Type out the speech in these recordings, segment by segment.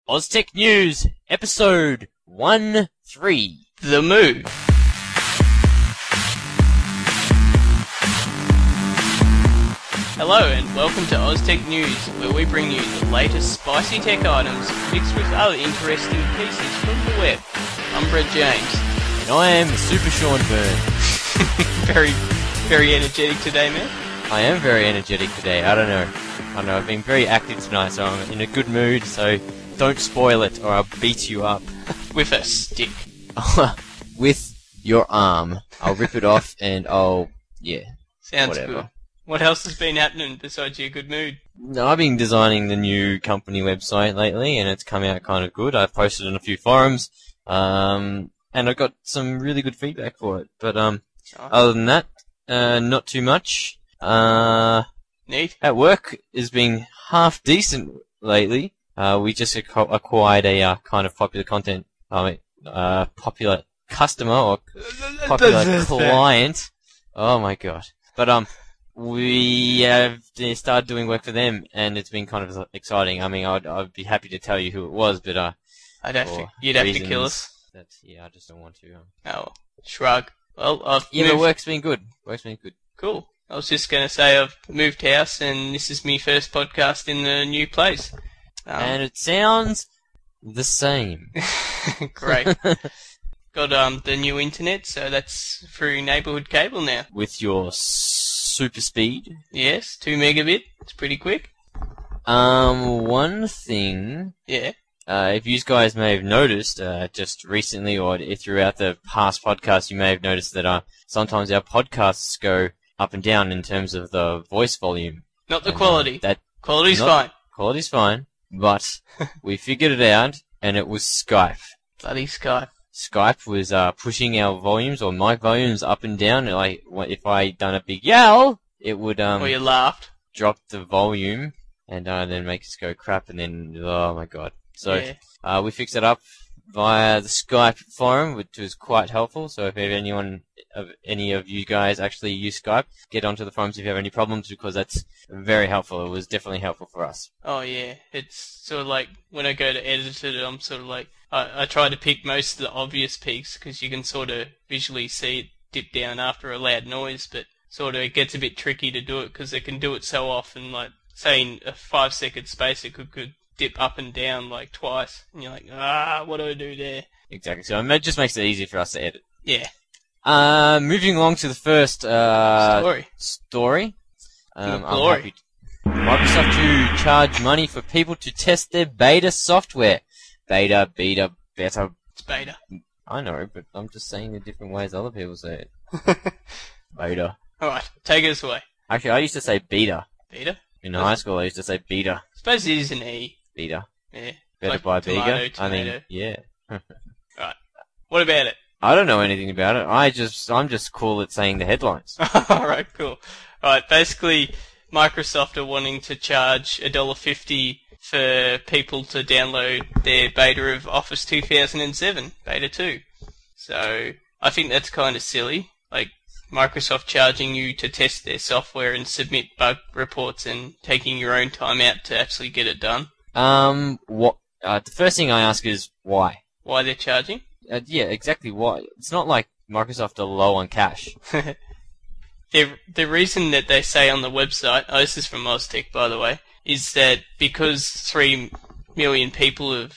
Oztech News, episode 13. The Move. Hello and welcome to Oztech News, where we bring you the latest spicy tech items mixed with other interesting pieces from the web. I'm Brett James. And I am Super Sean Byrne. Very energetic today, man. I am very energetic today, I don't know, I've been very active tonight, so I'm in a good mood, so don't spoil it or I'll beat you up. With a stick. With your arm. I'll rip it off and Sounds whatever. Good. What else has been happening besides your good mood? No, I've been designing the new company website lately, and it's come out kind of good. I've posted on a few forums, and I got some really good feedback for it. But other than that, not too much. Neat. At work has been half decent lately. We just acquired a kind of popular customer or popular client. Oh my god! But we have started doing work for them, and it's been kind of exciting. I mean, I'd be happy to tell you who it was, but you'd have to kill us. I just don't want to. Shrug. Well, the work's been good. Cool. I was just going to say I've moved house, and this is my first podcast in the new place. And it sounds the same. Great. Got the new internet, so that's through neighbourhood cable now. With your super speed? Yes, 2 megabit. It's pretty quick. One thing... Yeah? If you guys may have noticed, just recently or throughout the past podcast, you may have noticed that sometimes our podcasts go up and down in terms of the voice volume. Not the quality. Quality's fine. Quality's fine, but we figured it out, and it was Skype. Bloody Skype. Skype was pushing our volumes or mic volumes up and down. Like if I done a big yell, it would or you laughed, drop the volume, and then make us go crap, and then oh my god. So we fixed it up via the Skype forum, which was quite helpful. So if any of you guys actually use Skype, get onto the forums if you have any problems, because that's very helpful. It was definitely helpful for us. Oh yeah, it's sort of like when I go to edit it, I'm sort of like I try to pick most of the obvious peaks because you can sort of visually see it dip down after a loud noise, but sort of it gets a bit tricky to do it because they can do it so often. Like say in a 5-second space, it could dip up and down like twice, and you're like, what do I do there? Exactly. So it just makes it easier for us to edit. Yeah. Moving along to the first story. I'm happy. Microsoft to charge money for people to test their beta software. Beta. It's beta. I know, but I'm just saying the different ways other people say it. Beta. Alright, take us away. Actually, I used to say beta. Beta? In high school, I used to say beta. I suppose it is an E. Beta. Yeah. Better like by tomato, bigger. tomato. I mean, yeah. Right. What about it? I don't know anything about it. I'm just cool at saying the headlines. Alright, cool. Alright, basically, Microsoft are wanting to charge $1.50 for people to download their beta of Office 2007, Beta 2. So, I think that's kind of silly. Like, Microsoft charging you to test their software and submit bug reports and taking your own time out to actually get it done. The first thing I ask is why? Why they're charging? Yeah, exactly why. It's not like Microsoft are low on cash. The reason that they say on the website, this is from Oztech by the way, is that because 3 million people have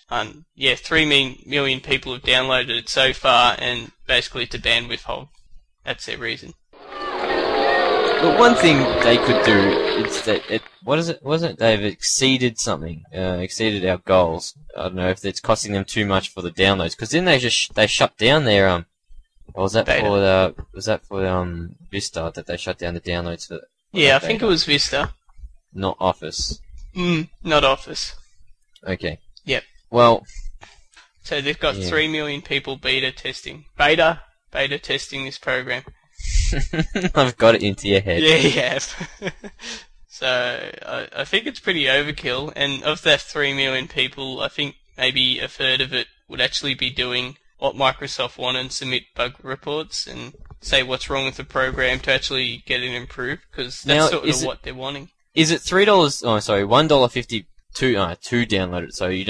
downloaded it so far, and basically it's a bandwidth hog. That's their reason. But one thing they could do is that they've exceeded something, exceeded our goals. I don't know if it's costing them too much for the downloads, because then they shut down their was that beta. for Vista that they shut down the downloads for? Yeah, I think it was Vista. Not Office. Not Office. Okay. Yep. Well. So they've got 3 million people beta testing this program. I've got it into your head. Yeah, you have. So I think it's pretty overkill, and of that 3 million people, I think maybe a third of it would actually be doing what Microsoft want and submit bug reports and say what's wrong with the program to actually get it improved, because that's sort of what they're wanting. Is it $3? Oh, sorry, $1.50 to download it. So you don't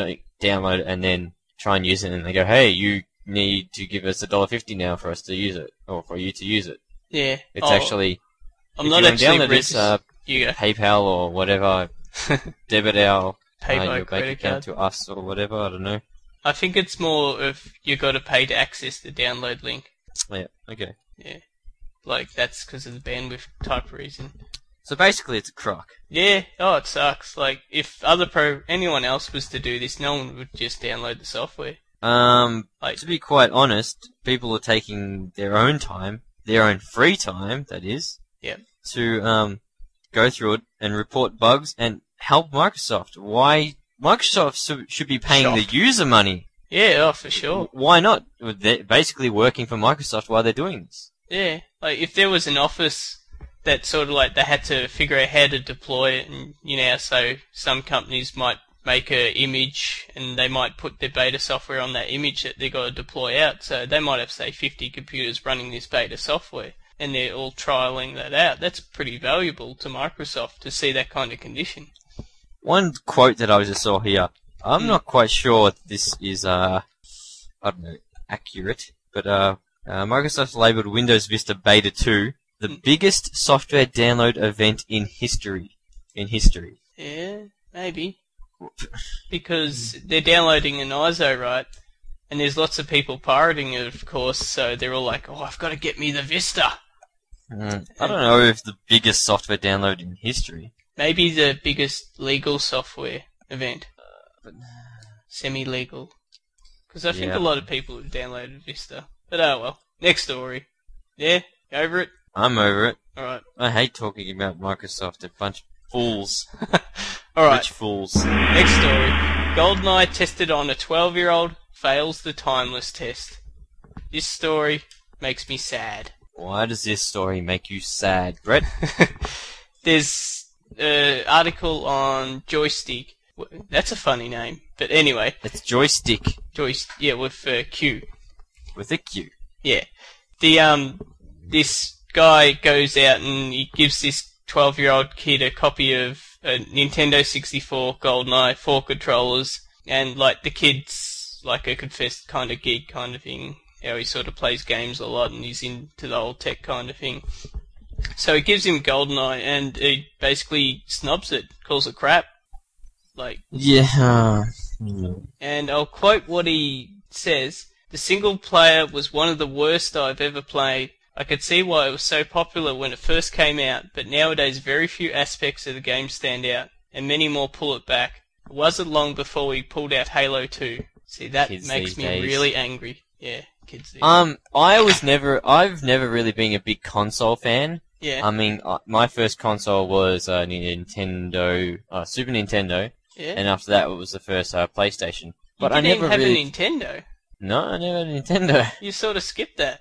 download it and then try and use it, and they go, hey, you need to give us $1.50 now for us to use it, or for you to use it. Yeah. It's actually... I'm not actually download you go. PayPal or whatever, debit our PayPal your bank account to us or whatever, I don't know. I think it's more of you got to pay to access the download link. Yeah, okay. Yeah. Like, that's because of the bandwidth type reason. So basically it's a crock. Yeah, it sucks. Like, if anyone else was to do this, no one would just download the software. To be quite honest, people are taking their own time, their own free time, that is, Yep. to go through it and report bugs and help Microsoft. Why Microsoft should be paying the user money? Yeah, for sure. Why not? They're basically working for Microsoft while they're doing this. Yeah, like if there was an office that sort of like they had to figure out how to deploy it, and so some companies might make an image and they might put their beta software on that image that they got to deploy out. So they might have, say, 50 computers running this beta software, and they're all trialing that out. That's pretty valuable to Microsoft to see that kind of condition. One quote that I just saw here, I'm not quite sure if this is, accurate, but Microsoft labeled Windows Vista Beta 2 the biggest software download event in history. Yeah, maybe. Because they're downloading an ISO, right? And there's lots of people pirating it, of course, so they're all like, I've got to get me the Vista. I don't know if the biggest software download in history. Maybe the biggest legal software event. Semi-legal. Because I think a lot of people have downloaded Vista. But oh well. Next story. Yeah? Over it? I'm over it. Alright. I hate talking about Microsoft. A bunch of fools. Alright. Rich fools. Next story. GoldenEye tested on a 12-year-old fails the timeless test. This story makes me sad. Why does this story make you sad, Brett? There's an article on Joystick. That's a funny name. But anyway. It's Joystick. Yeah, with Q. With a Q. Yeah. This guy goes out and he gives this 12-year-old kid a copy of a Nintendo 64 GoldenEye, 4 controllers, and like the kid's like a confessed kind of geek kind of thing. How he sort of plays games a lot and he's into the old tech kind of thing. So he gives him GoldenEye and he basically snubs it, calls it crap. Like, yeah. And I'll quote what he says. The single player was one of the worst I've ever played. I could see why it was so popular when it first came out, but nowadays very few aspects of the game stand out, and many more pull it back. It wasn't long before we pulled out Halo 2. See, that Kids makes me really angry. Yeah, kids these days. I've never really been a big console fan. Yeah. I mean, my first console was Nintendo, Super Nintendo, Yeah. and after that it was the first PlayStation. But You I didn't never have really. a Nintendo. No, I never had a Nintendo. You sort of skipped that.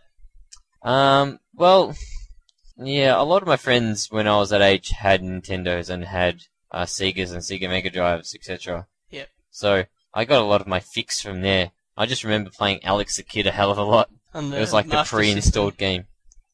Well, yeah, a lot of my friends when I was that age had Nintendos and had Segas and Sega Mega Drives, etc. Yep. So I got a lot of my fix from there. I just remember playing Alex the Kid a hell of a lot. It was like the Master pre-installed game.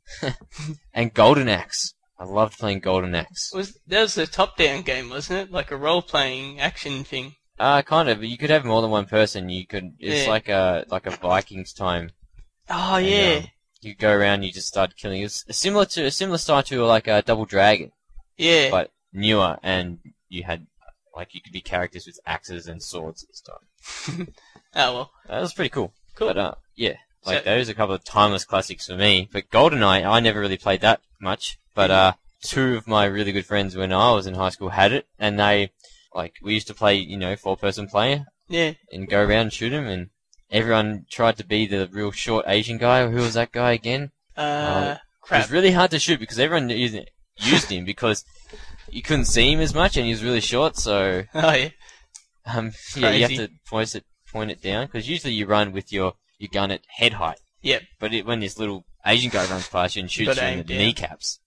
And Golden Axe. I loved playing Golden Axe. That was a top-down game, wasn't it? Like a role-playing action thing. Kind of. But you could have more than one person. It's like a Vikings time. Oh, And, yeah. you go around, you just start killing. It's similar style to like a Double Dragon, Yeah. but newer, and you had you could be characters with axes and swords and stuff. Oh, well. That was pretty cool. Cool. But yeah, those are a couple of timeless classics for me. But GoldenEye, I never really played that much. But two of my really good friends when I was in high school had it, and we used to play 4-person player. Yeah. And go around and shoot them, and everyone tried to be the real short Asian guy. Who was that guy again? Crap. It was really hard to shoot because everyone used him because you couldn't see him as much and he was really short. So Oh, yeah. yeah, you have to point it down because usually you run with your gun at head height. Yep. But when this little Asian guy runs past you and shoots you in the kneecaps,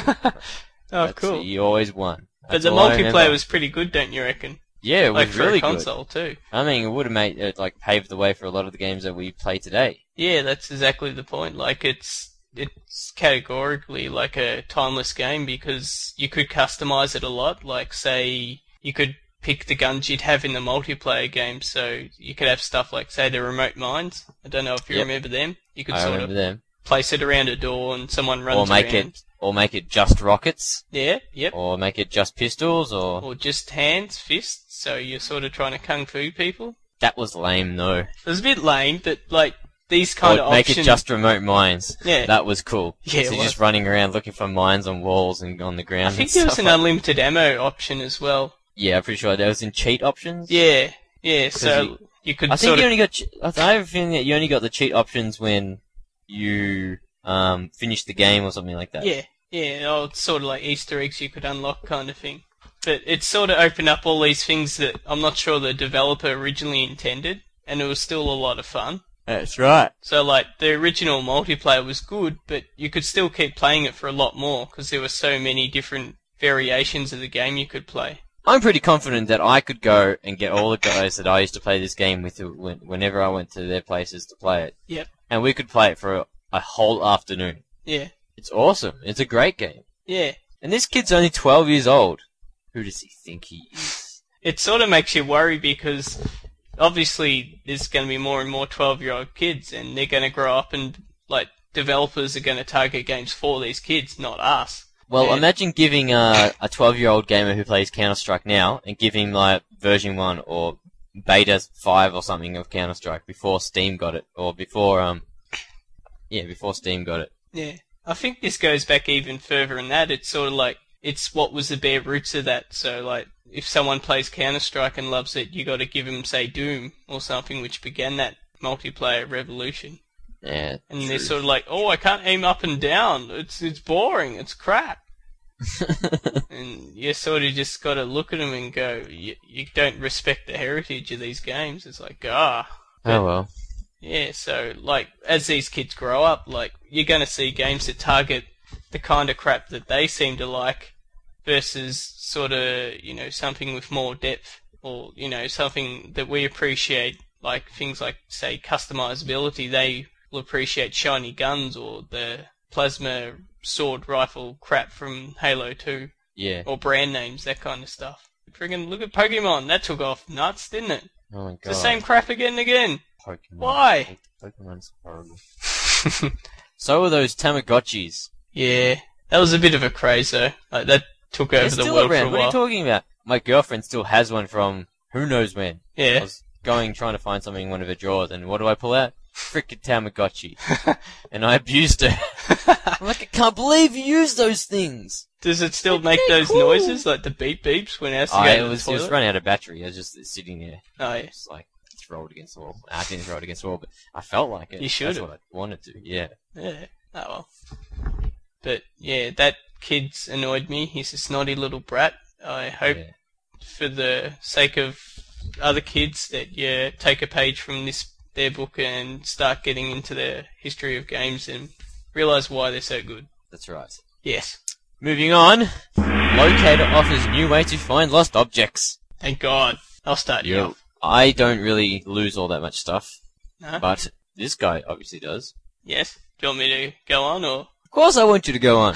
Cool. You always won. But the multiplayer was pretty good, don't you reckon? Yeah, it was for really a console good. too. I mean, it would have made it paved the way for a lot of the games that we play today. Yeah, that's exactly the point. Like it's categorically like a timeless game because you could customize it a lot. Like say you could pick the guns you'd have in the multiplayer game. So you could have stuff like, say, the remote mines. I don't know if you remember them. You could sort of them. Place it around a door and someone runs around. Or make it just rockets. Yeah, yep. Or make it just pistols, or just hands, fists, so you're sort of trying to kung fu people. That was lame, though. It was a bit lame, but, like, these kind of options... make it just remote mines. Yeah. That was cool. Yeah, so you're just running around looking for mines on walls and on the ground. I think there was an unlimited ammo option as well. Yeah, I'm pretty sure there was in cheat options. Yeah, so you could I have a feeling that you only got the cheat options when you finished the game or something like that. Yeah, it's sort of like Easter eggs you could unlock kind of thing. But it sort of opened up all these things that I'm not sure the developer originally intended, and it was still a lot of fun. That's right. So, like, the original multiplayer was good, but you could still keep playing it for a lot more, because there were so many different variations of the game you could play. I'm pretty confident that I could go and get all the guys that I used to play this game with whenever I went to their places to play it. Yep. And we could play it for a whole afternoon. Yeah. It's awesome. It's a great game. Yeah. And this kid's only 12 years old. Who does he think he is? It sort of makes you worry because obviously there's going to be more and more 12-year-old kids and they're going to grow up and, like, developers are going to target games for these kids, not us. Well, imagine giving a 12-year-old gamer who plays Counter-Strike now and give him, like, version 1 or beta 5 or something of Counter-Strike before Steam got it, or before Steam got it. Yeah. I think this goes back even further than that. It's sort of like, it's what was the bare roots of that. So, like, if someone plays Counter-Strike and loves it, you got to give them, say, Doom or something, which began that multiplayer revolution. Yeah. And they're sort of like, oh, I can't aim up and down. It's boring. It's crap. And you sort of just got to look at them and go, you don't respect the heritage of these games. It's like, oh well. Yeah, so, like, as these kids grow up, like, you're going to see games that target the kind of crap that they seem to like versus sort of, something with more depth or, something that we appreciate, like things like, say, customizability. They will appreciate shiny guns or the plasma sword rifle crap from Halo 2. Yeah. Or brand names, that kind of stuff. Friggin' look at Pokemon. That took off nuts, didn't it? Oh my god. It's the same crap again and again. Pokemon. Why? Pokemon's horrible. So are those Tamagotchis. Yeah. That was a bit of a craze, though. Like, that took over the world for a while. What are you talking about? My girlfriend still has one from who knows when. Yeah. I was trying to find something in one of her drawers, and what do I pull out? Frickin' Tamagotchi. And I abused her. I'm like, I can't believe you use those things. Does it still make those noises, like the beep beeps when it has to go to the toilet? It was running out of battery. I was just sitting there. Oh, yeah. It's like, it's rolled against the wall. I didn't throw it against the wall, but I felt like it. You should have. That's what I wanted to, yeah. Yeah. Oh, well. But, yeah, that kid's annoyed me. He's a snotty little brat. I hope, for the sake of other kids, that you take a page from their book and start getting into the history of games and realise why they're so good. That's right. Yes. Moving on, Locator offers new way to find lost objects. Thank God. I'll start you off. I don't really lose all that much stuff, no? But this guy obviously does. Yes. Do you want me to go on, or? Of course I want you to go on.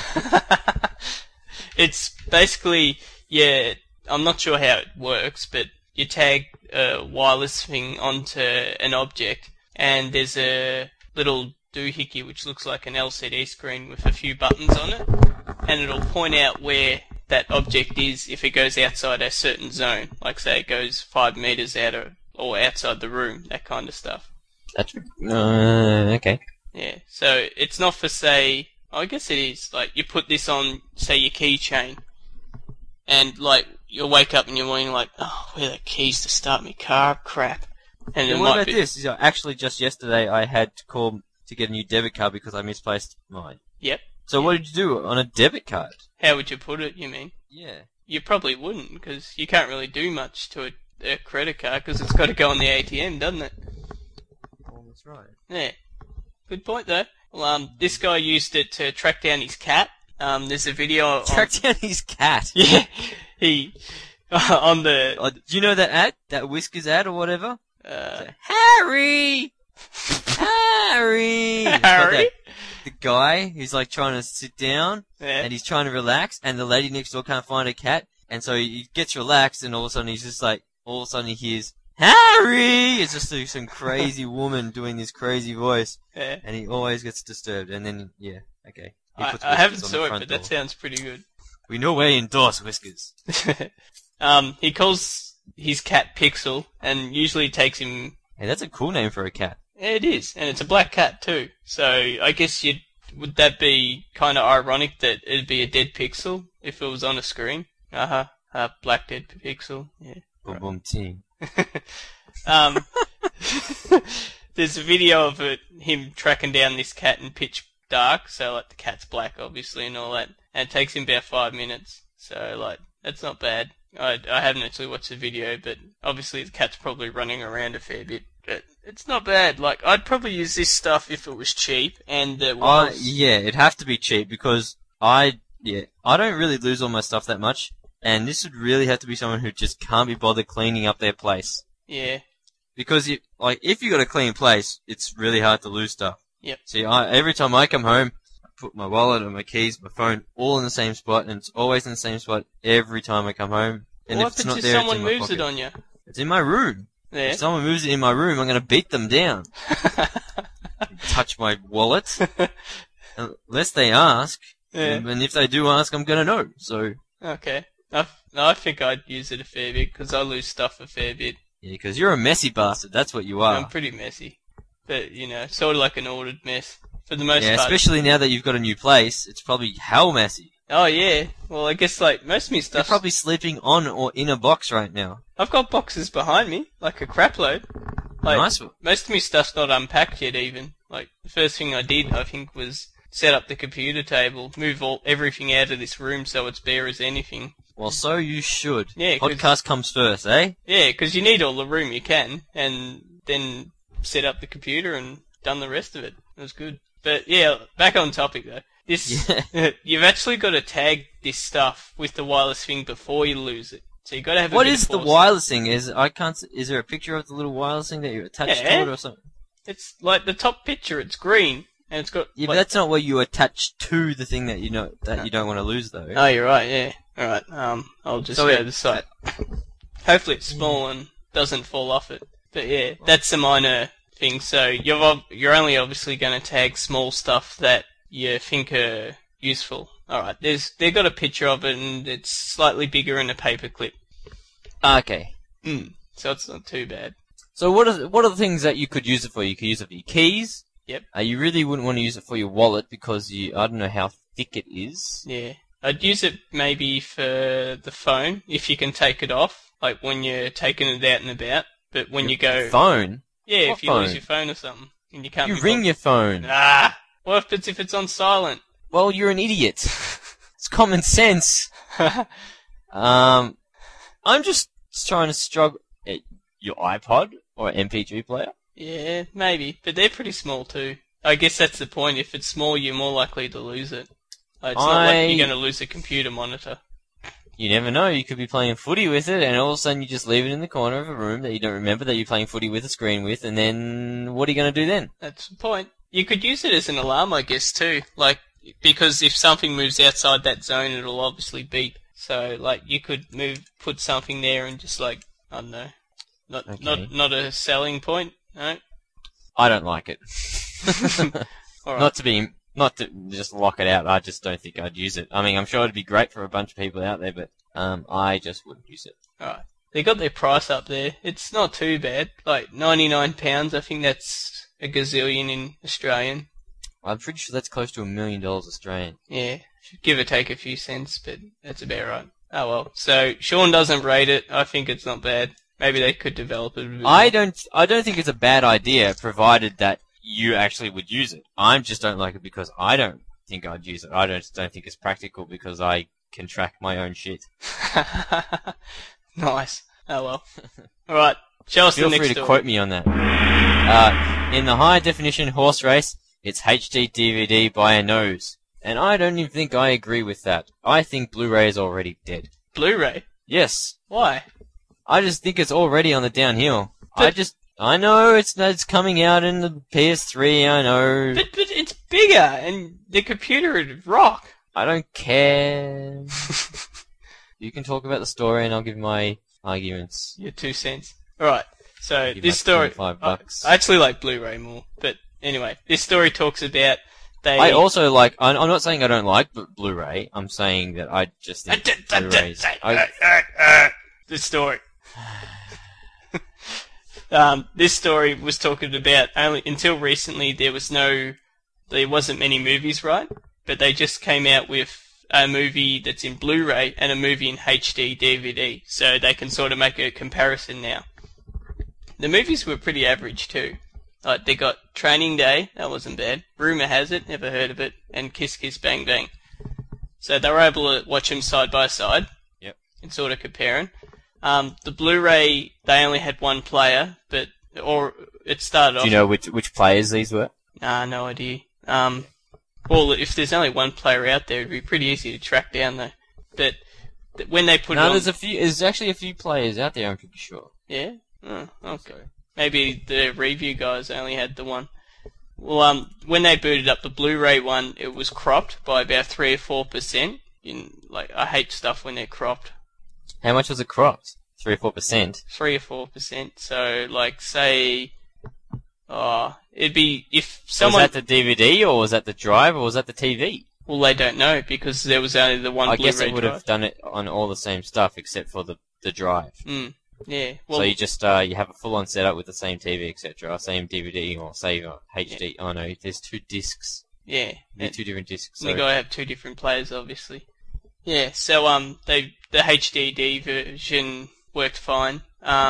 It's basically, I'm not sure how it works, but you tag a wireless thing onto an object, and there's a little doohickey which looks like an LCD screen with a few buttons on it, and it'll point out where that object is if it goes outside a certain zone, like say it goes 5 meters out or outside the room, that kind of stuff. That's okay. Yeah, so it's not for, say, I guess it is, like you put this on, say, your keychain, and like you'll wake up in your morning like, oh, where are the keys to start my car? Crap. And what about this? Actually, just yesterday I had to call to get a new debit card because I misplaced mine. Yep. So what did you do on a debit card? How would you put it, you mean? Yeah. You probably wouldn't, because you can't really do much to a credit card, because it's got to go on the ATM, doesn't it? Oh, that's right. Yeah. Good point, though. Well, this guy used it to track down his cat. There's a video Track down his cat? Yeah. He... on the... do you know that ad? That Whiskers ad or whatever? Harry! Harry! Harry? The guy who's like trying to sit down, and he's trying to relax, and the lady next door can't find her cat, And so he gets relaxed, and all of a sudden he's just like, all of a sudden he hears, Harry! It's just like some crazy woman doing this crazy voice. Yeah. And he always gets disturbed, and then, yeah, okay. I haven't saw it, but that sounds pretty good. We know where you endorse Whiskers. He calls his cat Pixel, and usually takes him... Hey, that's a cool name for a cat. Yeah, it is, and it's a black cat too. So I guess would that be kind of ironic that it'd be a dead pixel if it was on a screen? Black dead pixel. Yeah. Boom boom team. There's a video of him tracking down this cat in pitch dark, so like the cat's black obviously and all that, and it takes him about 5 minutes. So like that's not bad. I haven't actually watched the video, but obviously the cat's probably running around a fair bit. But it's not bad. Like I'd probably use this stuff if it was cheap, and it was. Yeah, it'd have to be cheap because I don't really lose all my stuff that much, and this would really have to be someone who just can't be bothered cleaning up their place. Yeah. Because if you got a clean place, it's really hard to lose stuff. Yep. See, every time I come home, I put my wallet and my keys, my phone, all in the same spot, and it's always in the same spot every time I come home. And what if it's happens not if there, someone it's in my moves pocket. it on you? It's in my room. Yeah. If someone moves it in my room, I'm going to beat them down. Touch my wallet. Unless they ask. Yeah. And if they do ask, I'm going to know. So. Okay. I think I'd use it a fair bit, because I lose stuff a fair bit. Yeah, because you're a messy bastard. That's what you are. I'm pretty messy. But, sort of like an ordered mess. For the most yeah, part. especially now that you've got a new place, it's probably hell messy. Oh, yeah. Well, I guess, like, most of me stuff... You're probably sleeping on or in a box right now. I've got boxes behind me, like a crap load. Like, Nice one. most of me stuff's not unpacked yet, even. Like, the first thing I did, I think, was set up the computer table, move everything out of this room so it's bare as anything. Well, so you should. Yeah, podcast comes first, eh? Yeah, because you need all the room you can, and then set up the computer and done the rest of it. It was good. But yeah, back on topic though. You've actually got to tag this stuff with the wireless thing before you lose it. So you got to have. What is the wireless thing? Is there a picture of the little wireless thing that you attach to it or something? It's like the top picture. It's green and it's got. Yeah, but that's not what you attach to the thing that you don't want to lose though. Oh, you're right. Yeah. All right. I'll just go to the site. Hopefully it's small and doesn't fall off it. But yeah, that's a minor thing. So you're only obviously going to tag small stuff that you think are useful. Alright, they've got a picture of it and it's slightly bigger in a paperclip. Okay. So it's not too bad. So what are the things that you could use it for? You could use it for your keys. Yep. You really wouldn't want to use it for your wallet because I don't know how thick it is. Yeah. I'd use it maybe for the phone, if you can take it off, like when you're taking it out and about. But when you go... Phone? Yeah, What if you phone? lose your phone or something. And you can't You be ring your phone. What if it's on silent? Well, you're an idiot. It's common sense. I'm just trying to struggle. Your iPod or MP3 player? Yeah, maybe. But they're pretty small too. I guess that's the point. If it's small, you're more likely to lose it. It's not like you're going to lose a computer monitor. You never know. You could be playing footy with it, and all of a sudden you just leave it in the corner of a room that you don't remember that you're playing footy with a screen with, and then what are you going to do then? That's the point. You could use it as an alarm, I guess, too. Like, because if something moves outside that zone, it'll obviously beep. So, like, you could put something there and just, like, I don't know. Not a selling point, no? I don't like it. All right. Not to just lock it out. I just don't think I'd use it. I mean, I'm sure it'd be great for a bunch of people out there, but I just wouldn't use it. Alright. They got their price up there. It's not too bad. Like, £99. I think that's a gazillion in Australian. I'm pretty sure that's close to $1 million Australian. Yeah. Give or take a few cents, but that's about right. Oh well. So, Sean doesn't rate it. I think it's not bad. Maybe they could develop it a bit more. I don't think it's a bad idea, provided that you actually would use it. I just don't like it because I don't think I'd use it. I don't think it's practical because I can track my own shit. Nice. Oh well. Alright, show us the next story. Feel free to quote me on that. In the high definition horse race, it's HD DVD by a nose. And I don't even think I agree with that. I think Blu-ray is already dead. Blu-ray? Yes. Why? I just think it's already on the downhill. I know it's coming out in the PS3, I know. But it's bigger, and the computer would rock. I don't care. You can talk about the story, and I'll give my arguments. Your 2 cents. Alright, so Give this my story... $25. I actually like Blu-ray more, but anyway, this story talks about... I also like... I'm not saying I don't like Blu-ray. I'm saying that I just think Blu-rays... This story. This story was talking about only until recently there wasn't many movies, right? But they just came out with a movie that's in Blu-ray and a movie in HD DVD, so they can sort of make a comparison now. The movies were pretty average too. Like they got Training Day, that wasn't bad. Rumour Has It, never heard of it, and Kiss Kiss Bang Bang. So they were able to watch them side by side. Yep. And sort of comparing. The Blu-ray, they only had one player, or it started off... Do you know which players these were? Nah, no idea. Well, if there's only one player out there, it'd be pretty easy to track down though. But when they put it on... there's actually a few players out there, I'm pretty sure. Yeah? Oh, okay. Maybe the review guys only had the one. Well, when they booted up the Blu-ray one, it was cropped by about 3 or 4%. I hate stuff when they're cropped. How much was it cropped? 3 or 4%? 3 or 4%. So, say... it'd be if someone... Was that the DVD, or was that the drive, or was that the TV? Well, they don't know, because there was only the one Blu-ray drive. I guess it would have done it on all the same stuff, except for the drive. Yeah. Well, so you just you have a full-on setup with the same TV, etc., same DVD, or same HD. Yeah. Oh no, there's 2 discs. Yeah. They're 2 different discs. So. You gotta have 2 different players, obviously. Yeah. So the HDD version worked fine.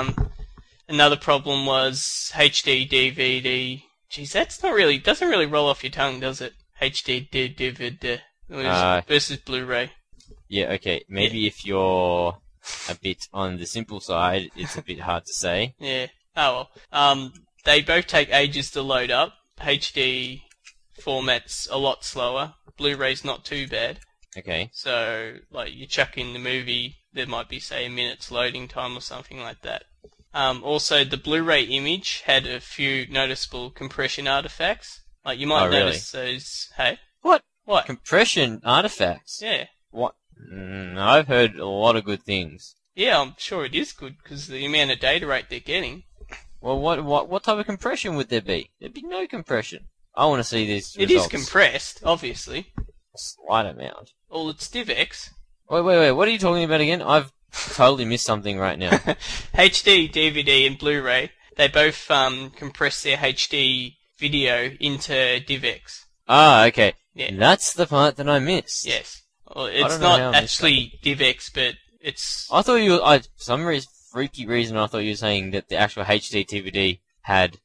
Another problem was HD DVD. Geez, doesn't really roll off your tongue, does it? HD DVD versus Blu-ray. Yeah. Okay. Maybe if you're a bit on the simple side, it's a bit hard to say. Yeah. Oh well. They both take ages to load up. HD format's a lot slower. Blu-ray's not too bad. Okay. So, you chuck in the movie, there might be, say, a minute's loading time or something like that. Also, the Blu-ray image had a few noticeable compression artifacts. You might notice those... Hey? What? What? Compression artifacts? Yeah. What? I've heard a lot of good things. Yeah, I'm sure it is good, because the amount of data rate they're getting. Well, what type of compression would there be? There'd be no compression. I want to see these results. It is compressed, obviously. A slight amount. Well, it's DivX. Wait, what are you talking about again? I've totally missed something right now. HD, DVD, and Blu-ray, they both compress their HD video into DivX. Ah, okay. Yeah. That's the part that I missed. Yes. Well, it's not actually DivX, but it's... I thought for some freaky reason, I thought you were saying that the actual HD DVD had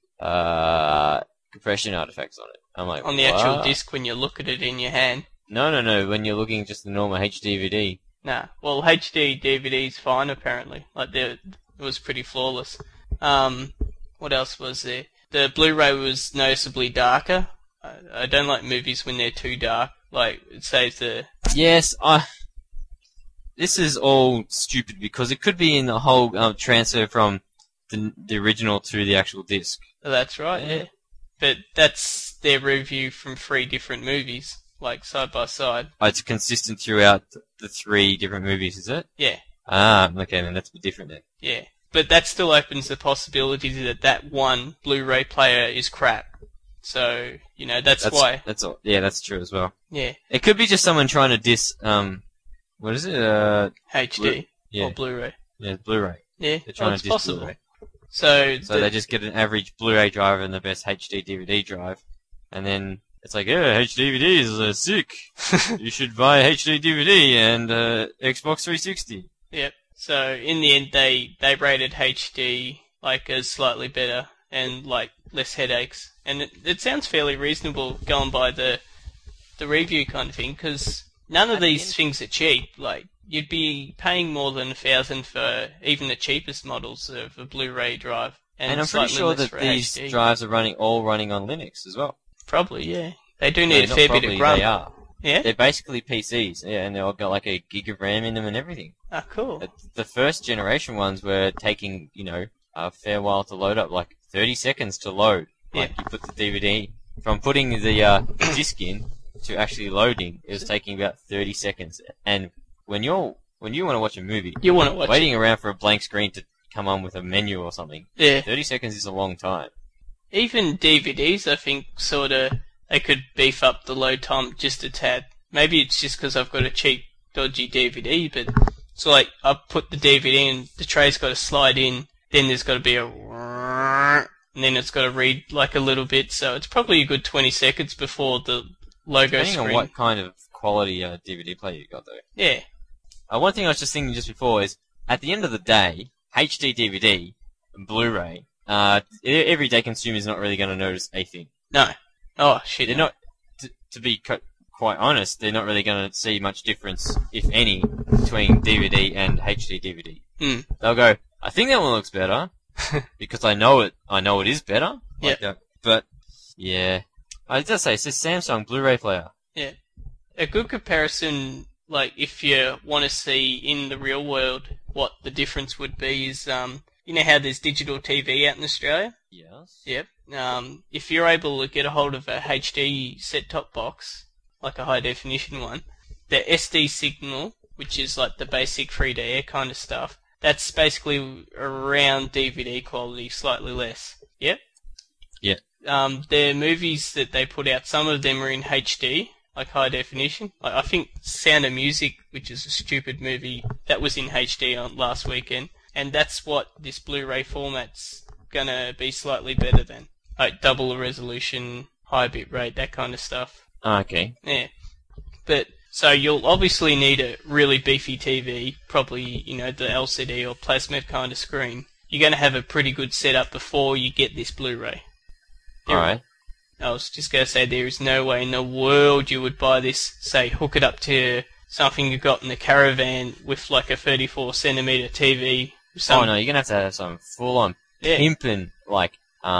compression artifacts on it. I'm like, on the actual disc when you look at it in your hand. No. When you're looking at just the normal HD DVD. Nah. Well, HD DVD's fine, apparently. It was pretty flawless. What else was there? The Blu-ray was noticeably darker. I don't like movies when they're too dark. It saves the... Yes, this is all stupid because it could be in the whole transfer from the original to the actual disc. That's right, yeah. But that's their review from 3 different movies, side by side. Oh, it's consistent throughout the 3 different movies, is it? Yeah. Ah, okay, then that's a bit different then. Yeah. But that still opens the possibility that one Blu-ray player is crap. So, that's why. That's all. Yeah, that's true as well. Yeah. It could be just someone trying to diss, what is it? HD. Yeah. Or Blu-ray. Yeah, Blu-ray. Yeah, they're trying to diss possible. Blu-ray. So they just get an average Blu-ray drive and the best HD DVD drive, and then it's like, yeah, HD DVDs are sick. You should buy HD DVD and Xbox 360. Yep. So in the end, they rated HD as slightly better and less headaches, and it sounds fairly reasonable going by the review kind of thing, because none of these things are cheap. You'd be paying more than $1,000 for even the cheapest models of a Blu-ray drive. And I'm pretty sure that these HD. drives are all running on Linux as well. Probably, yeah. They do need a fair bit of grunt. They are. Yeah? They're basically PCs, yeah, and they've all got a gig of RAM in them and everything. Ah, cool. The first generation ones were taking, a fair while to load up, 30 seconds to load. Yeah. You put the DVD, from putting the disc in to actually loading, it was taking about 30 seconds. And when you're when you want to watch a movie, You want to watch waiting around for a blank screen to come on with a menu or something. Yeah. 30 seconds is a long time. Even DVDs, I think, they could beef up the load time just a tad. Maybe it's just because I've got a cheap, dodgy DVD, but it's like I put the DVD in, the tray's got to slide in, then there's got to be a and then it's got to read like a little bit, so it's probably a good 20 seconds before the logo Depending screen. on what kind of quality DVD player you got, though. Yeah. One thing I was just thinking just before is, at the end of the day, HD DVD and Blu-ray, everyday consumers not really going to notice a thing. No. Oh, shit. They're not, to be quite honest, they're not really going to see much difference, if any, between DVD and HD DVD. They'll go, I think that one looks better, because I know it is better. Like that. But, yeah. I just say, it's a Samsung Blu-ray player. Yeah. A good comparison, like, if you want to see in the real world what the difference would be is, you know how there's digital TV out in Australia? Yes. Yep. If you're able to get a hold of a HD set-top box, like a high-definition one, the SD signal, which is like the basic free-to-air kind of stuff, that's basically around DVD quality, slightly less. Yep? Yeah. The movies that they put out, some of them are in HD, like high definition. Like, I think Sound of Music, which is a stupid movie, that was in HD on last weekend, and that's what this Blu-ray format's gonna be slightly better than. Like double the resolution, high bit rate, that kind of stuff. Okay. Yeah. But, so you'll obviously need a really beefy TV, probably, you know, the LCD or plasma kind of screen. You're gonna have a pretty good setup before you get this Blu-ray. Alright. I was just going to say there is no way in the world you would buy this, say, hook it up to something you got in the caravan with like a 34cm TV. Oh no, you're going to have some full-on pimpin', like,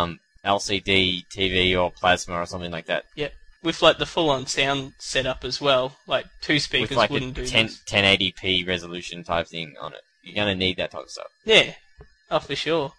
LCD TV or plasma or something like that. Yep. With like the full-on sound setup as well. Like two speakers with like wouldn't do 1080p resolution type thing on it. You're going to need that type of stuff. Yeah. Oh, for sure.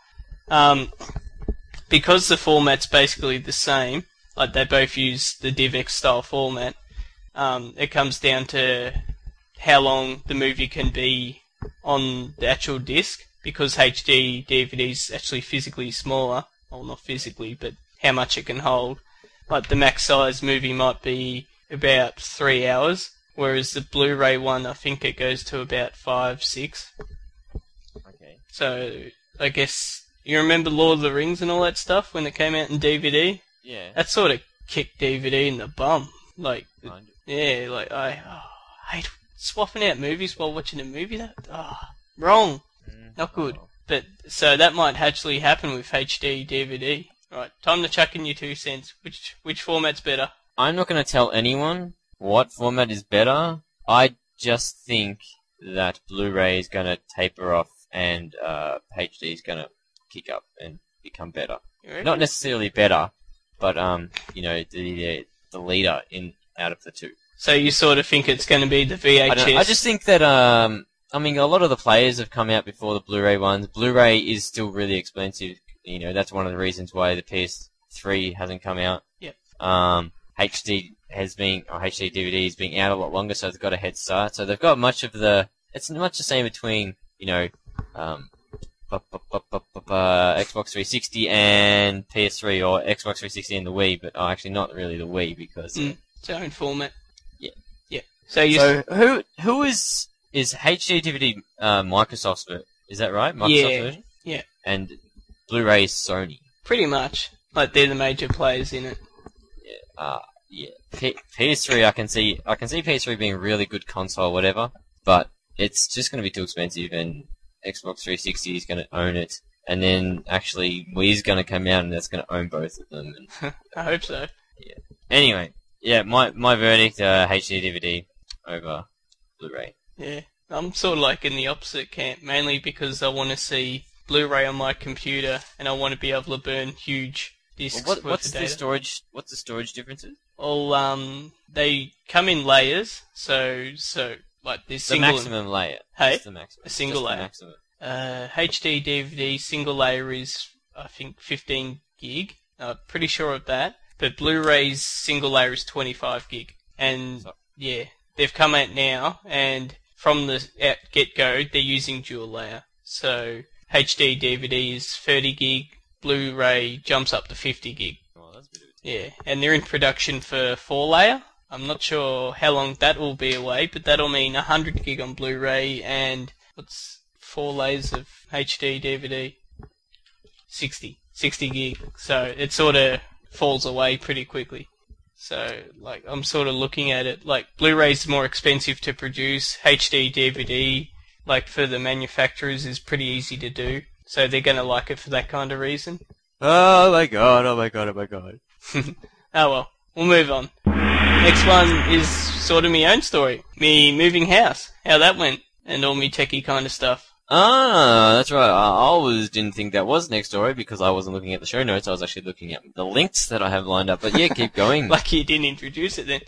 Because the format's basically the same, like they both use the DivX style format, it comes down to how long the movie can be on the actual disc, because HD DVD's actually physically smaller. Well, not physically, but how much it can hold. Like the max size movie might be about 3 hours, whereas the Blu-ray one, I think it goes to about 5, 6. Okay. So, I guess... You remember Lord of the Rings and all that stuff when it came out in DVD? Yeah. That sort of kicked DVD in the bum. Like, Kind of. yeah, like I hate swapping out movies while watching a movie. Wrong. Not good. But so that might actually happen with HD DVD. Right, time to chuck in your 2 cents. Which format's better? I'm not going to tell anyone what format is better. I just think that Blu-ray is going to taper off and HD is going to kick up and become better. Not necessarily better, but you know, the leader in out of the two. So you sort of think it's going to be the VHS? I just think that I mean, a lot of the players have come out before the Blu-ray ones. Blu-ray is still really expensive. You know, that's one of the reasons why the PS3 hasn't come out. Yep. HD DVD has been out a lot longer, so they've got a head start. So they've got much of the. It's much the same between, you know, Xbox 360 and PS3, or Xbox 360 and the Wii, but actually not really the Wii because its own format. Yeah. Yeah. So who is HD DVD Microsoft's version? Is that right? Microsoft's version? Yeah. And Blu-ray is Sony. Pretty much. Like they're the major players in it. Yeah. PS3, I can see PS3 being a really good console, whatever, but it's just going to be too expensive, and Xbox 360 is going to own it, and then actually Wii's going to come out, and that's going to own both of them. And I hope so. Yeah. Anyway, yeah, my verdict: HD DVD over Blu-ray. Yeah, I'm sort of like in the opposite camp, mainly because I want to see Blu-ray on my computer, and I want to be able to burn huge discs worth of data. What's the storage differences? Well, they come in layers, so like this single... The maximum layer. Hey? Just the maximum. A single layer. The maximum. HD DVD single layer is, I think, 15 gig. Pretty sure of that. But Blu-ray's single layer is 25 gig. And, yeah, they've come out now, and from the get-go, they're using dual layer. So HD DVD is 30 gig, Blu-ray jumps up to 50 gig. Oh, that's a bit of Yeah, and they're in production for 4-layer. I'm not sure how long that will be away, but that'll mean 100 gig on Blu-ray and what's 4 layers of HD DVD? 60 gig. So it sort of falls away pretty quickly. So, like, I'm sort of looking at it, like, Blu-ray's more expensive to produce, HD DVD, like, for the manufacturers is pretty easy to do, so they're gonna like it for that kind of reason. Oh my god, oh my god, oh my god. Oh well, we'll move on. Next one is sort of my own story. Me moving house, how that went, and all me techie kind of stuff. Ah, that's right. I didn't think that was next story because I wasn't looking at the show notes. I was actually looking at the links that I have lined up. But yeah, keep going. Lucky you didn't introduce it then.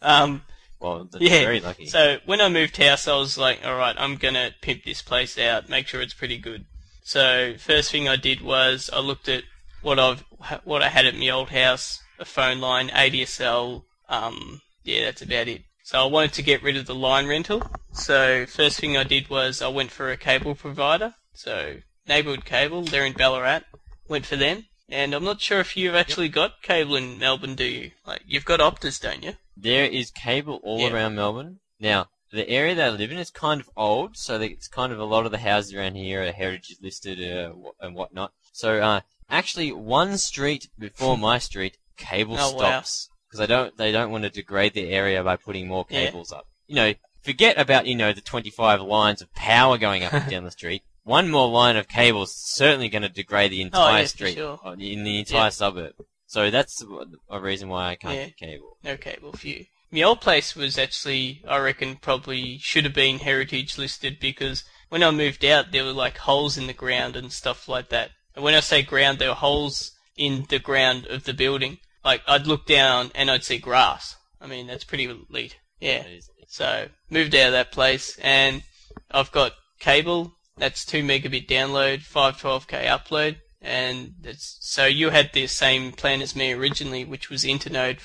Well, that's yeah, very lucky. So when I moved house, I was like, alright, I'm gonna pimp this place out, make sure it's pretty good. So first thing I did was I looked at what I had at my old house, a phone line, ADSL, yeah, that's about it. So I wanted to get rid of the line rental. So first thing I did was I went for a cable provider. So Neighbourhood Cable, they're in Ballarat. Went for them. And I'm not sure if you've actually got cable in Melbourne, do you? Like, you've got Optus, don't you? There is cable all around Melbourne. Now, the area that I live in is kind of old, so it's kind of a lot of the houses around here are heritage listed and whatnot. So actually, one street before my street, cable stops. Because they don't want to degrade the area by putting more cables up. You know, forget about, the 25 lines of power going up and down the street. One more line of cable is certainly going to degrade the entire street, sure. In the entire suburb. So that's a reason why I can't get cable. No cable for you. My old place was actually, I reckon, probably should have been heritage listed because when I moved out, there were like holes in the ground and stuff like that. And when I say ground, there were holes in the ground of the building. Like, I'd look down and I'd see grass. I mean, that's pretty elite. Yeah. So, moved out of that place and I've got cable. That's 2 megabit download, 512k upload. And so you had the same plan as me originally, which was Internode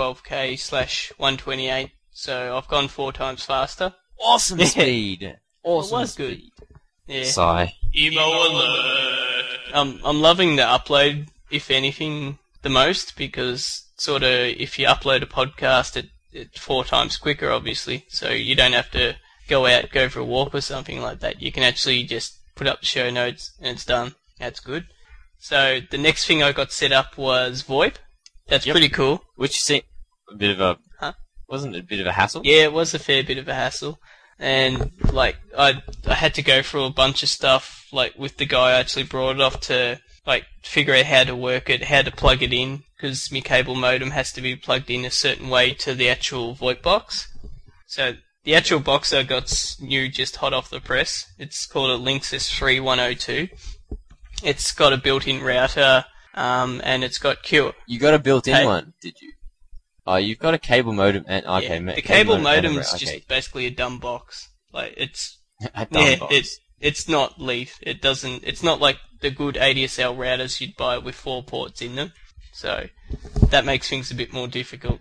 512k/128. So I've gone 4 times faster. Awesome speed. Awesome. It was speed. good. Yeah. Sigh. Emo alert. I'm loving the upload, if anything, the most, because sort of if you upload a podcast, it's 4 times quicker, obviously. So you don't have to go for a walk or something like that. You can actually just put up the show notes and it's done. That's good. So the next thing I got set up was VoIP. That's pretty cool. Which seemed a bit of a... Wasn't it a bit of a hassle? Yeah, it was a fair bit of a hassle. And, like, I had to go through a bunch of stuff, like, with the guy I actually brought it off to, like, figure out how to work it, how to plug it in, because my cable modem has to be plugged in a certain way to the actual VoIP box. So the actual box I got's new, just hot off the press. It's called a Linksys 3102. It's got a built-in router, and it's got Cure. You got a built-in one, did you? Oh, you've got a cable modem and the cable modem's just basically a dumb box. Like it's a dumb box. It's not Leaf. It's not like the good ADSL routers you'd buy with 4 ports in them. So that makes things a bit more difficult.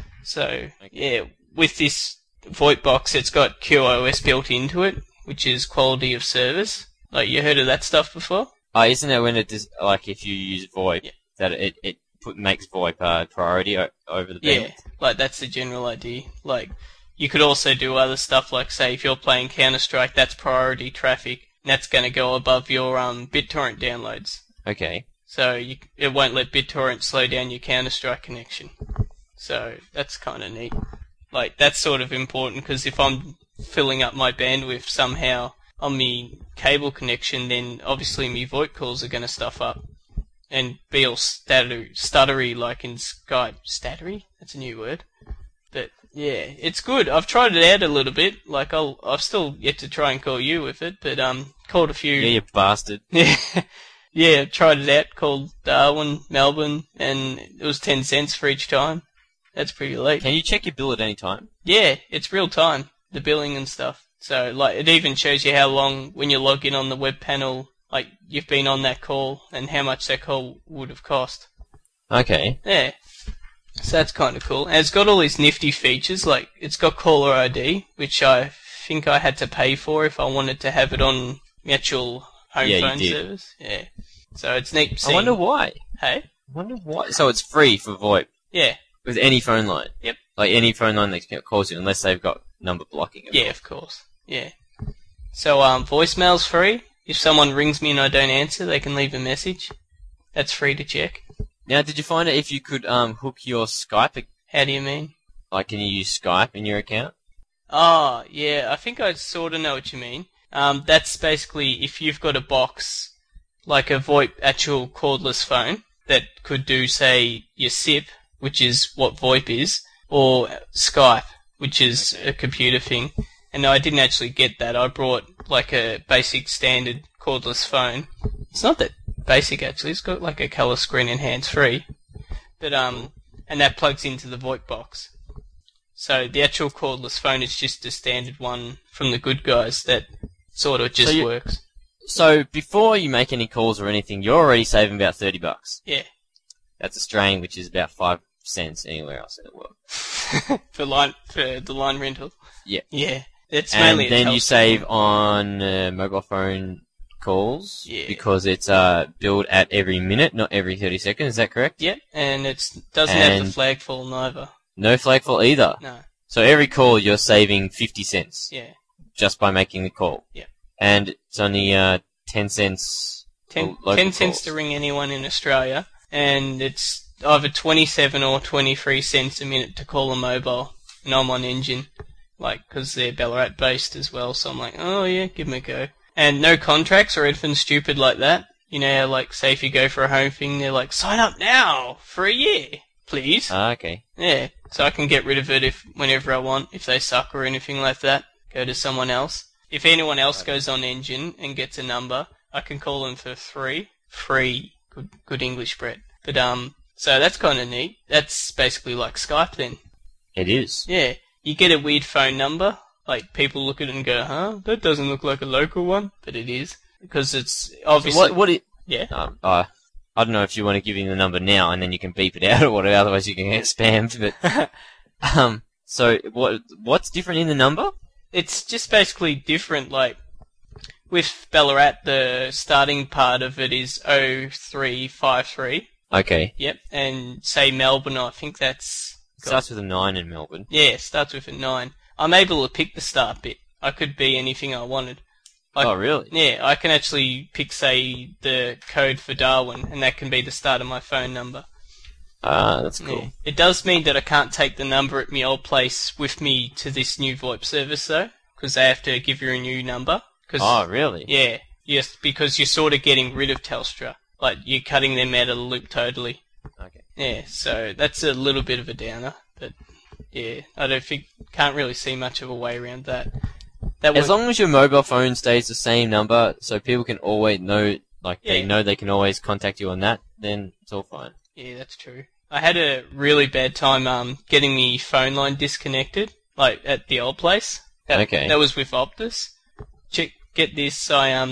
So with this VoIP box, it's got QoS built into it, which is quality of service. Like, you heard of that stuff before? Isn't it when it does, like, if you use VoIP, that it makes VoIP priority over the bandwidth? Yeah, like, that's the general idea. Like, you could also do other stuff, like, say, if you're playing Counter-Strike, that's priority traffic, and that's going to go above your BitTorrent downloads. Okay. So it won't let BitTorrent slow down your Counter-Strike connection. So that's kind of neat. Like, that's sort of important, because if I'm filling up my bandwidth somehow on me cable connection, then obviously me VoIP calls are going to stuff up and be all stuttery like in Skype. Stuttery? That's a new word. But yeah, it's good. I've tried it out a little bit. Like, I've still yet to try and call you with it, but called a few. Yeah, you bastard. Yeah, tried it out. Called Darwin, Melbourne, and it was 10 cents for each time. That's pretty late. Can you check your bill at any time? Yeah, it's real time, the billing and stuff. So, like, it even shows you how long, when you log in on the web panel, like, you've been on that call and how much that call would have cost. Okay. Yeah. So that's kind of cool. And it's got all these nifty features, like, it's got caller ID, which I think I had to pay for if I wanted to have it on the actual home phone service. Yeah. So it's neat seeing. I wonder why. Hey? I wonder why. So it's free for VoIP? Yeah. With any phone line? Yep. Like any phone line that calls you, unless they've got number blocking. Yeah, of course. Yeah. So voicemail's free. If someone rings me and I don't answer, they can leave a message. That's free to check. Now, did you find out if you could hook your Skype? How do you mean? Like, can you use Skype in your account? Oh, yeah, I think I sort of know what you mean. That's basically if you've got a box, like a VoIP actual cordless phone, that could do, say, your SIP, which is what VoIP is, or Skype, which is a computer thing. And no, I didn't actually get that. I brought, like, a basic standard cordless phone. It's not that basic, actually. It's got, like, a colour screen and hands-free. But, and that plugs into the VoIP box. So the actual cordless phone is just a standard one from the good guys that sort of just works. So before you make any calls or anything, you're already saving about $30. Yeah. That's Australian, which is about 5 cents anywhere else in the world. for the line rental. Yeah. Yeah. It's mainly. And then you save on mobile phone calls. Yeah. Because it's billed at every minute, not every 30 seconds. Is that correct? Yep. And it doesn't have the flag fall neither. No flag fall either. No. So every call you're saving 50 cents. Yeah. Just by making the call. Yeah. And it's only 10 cents. 10 cents calls. to ring anyone in Australia, and it's either 27 or 23 cents a minute to call a mobile. And I'm on Engine, because they're Ballarat based as well. So I'm like, oh yeah, give them a go. And no contracts or anything stupid like that. You know, like say if you go for a home thing, they're like, sign up now for a year, please. Okay. Yeah. So I can get rid of it whenever I want, if they suck or anything like that. Go to someone else. If anyone else goes on Engine and gets a number, I can call them for free. Good English, Brett. But so that's kind of neat. That's basically like Skype then. It is. Yeah. You get a weird phone number. Like people look at it and go, huh? That doesn't look like a local one, but it is because it's obviously. So yeah. I don't know if you want to give him the number now and then you can beep it out or whatever, otherwise you can get spammed. But so what's different in the number? It's just basically different. Like with Ballarat, the starting part of it is 0353. Okay. Yep. And say Melbourne, I think that's starts with a 9 in Melbourne. Yeah, it starts with a 9. I'm able to pick the start bit. I could be anything I wanted. Oh, really? Yeah, I can actually pick, say, the code for Darwin, and that can be the start of my phone number. Ah, that's cool. Yeah. It does mean that I can't take the number at my old place with me to this new VoIP service, though, because they have to give you a new number. Oh, really? Yeah, yes, because you're sort of getting rid of Telstra. Like, you're cutting them out of the loop totally. Okay. Yeah, so that's a little bit of a downer, but yeah, can't really see much of a way around that. As long as your mobile phone stays the same number, so people can always know, they know they can always contact you on that, then it's all fine. Yeah, that's true. I had a really bad time getting the phone line disconnected, like at the old place. That was with Optus. Get this,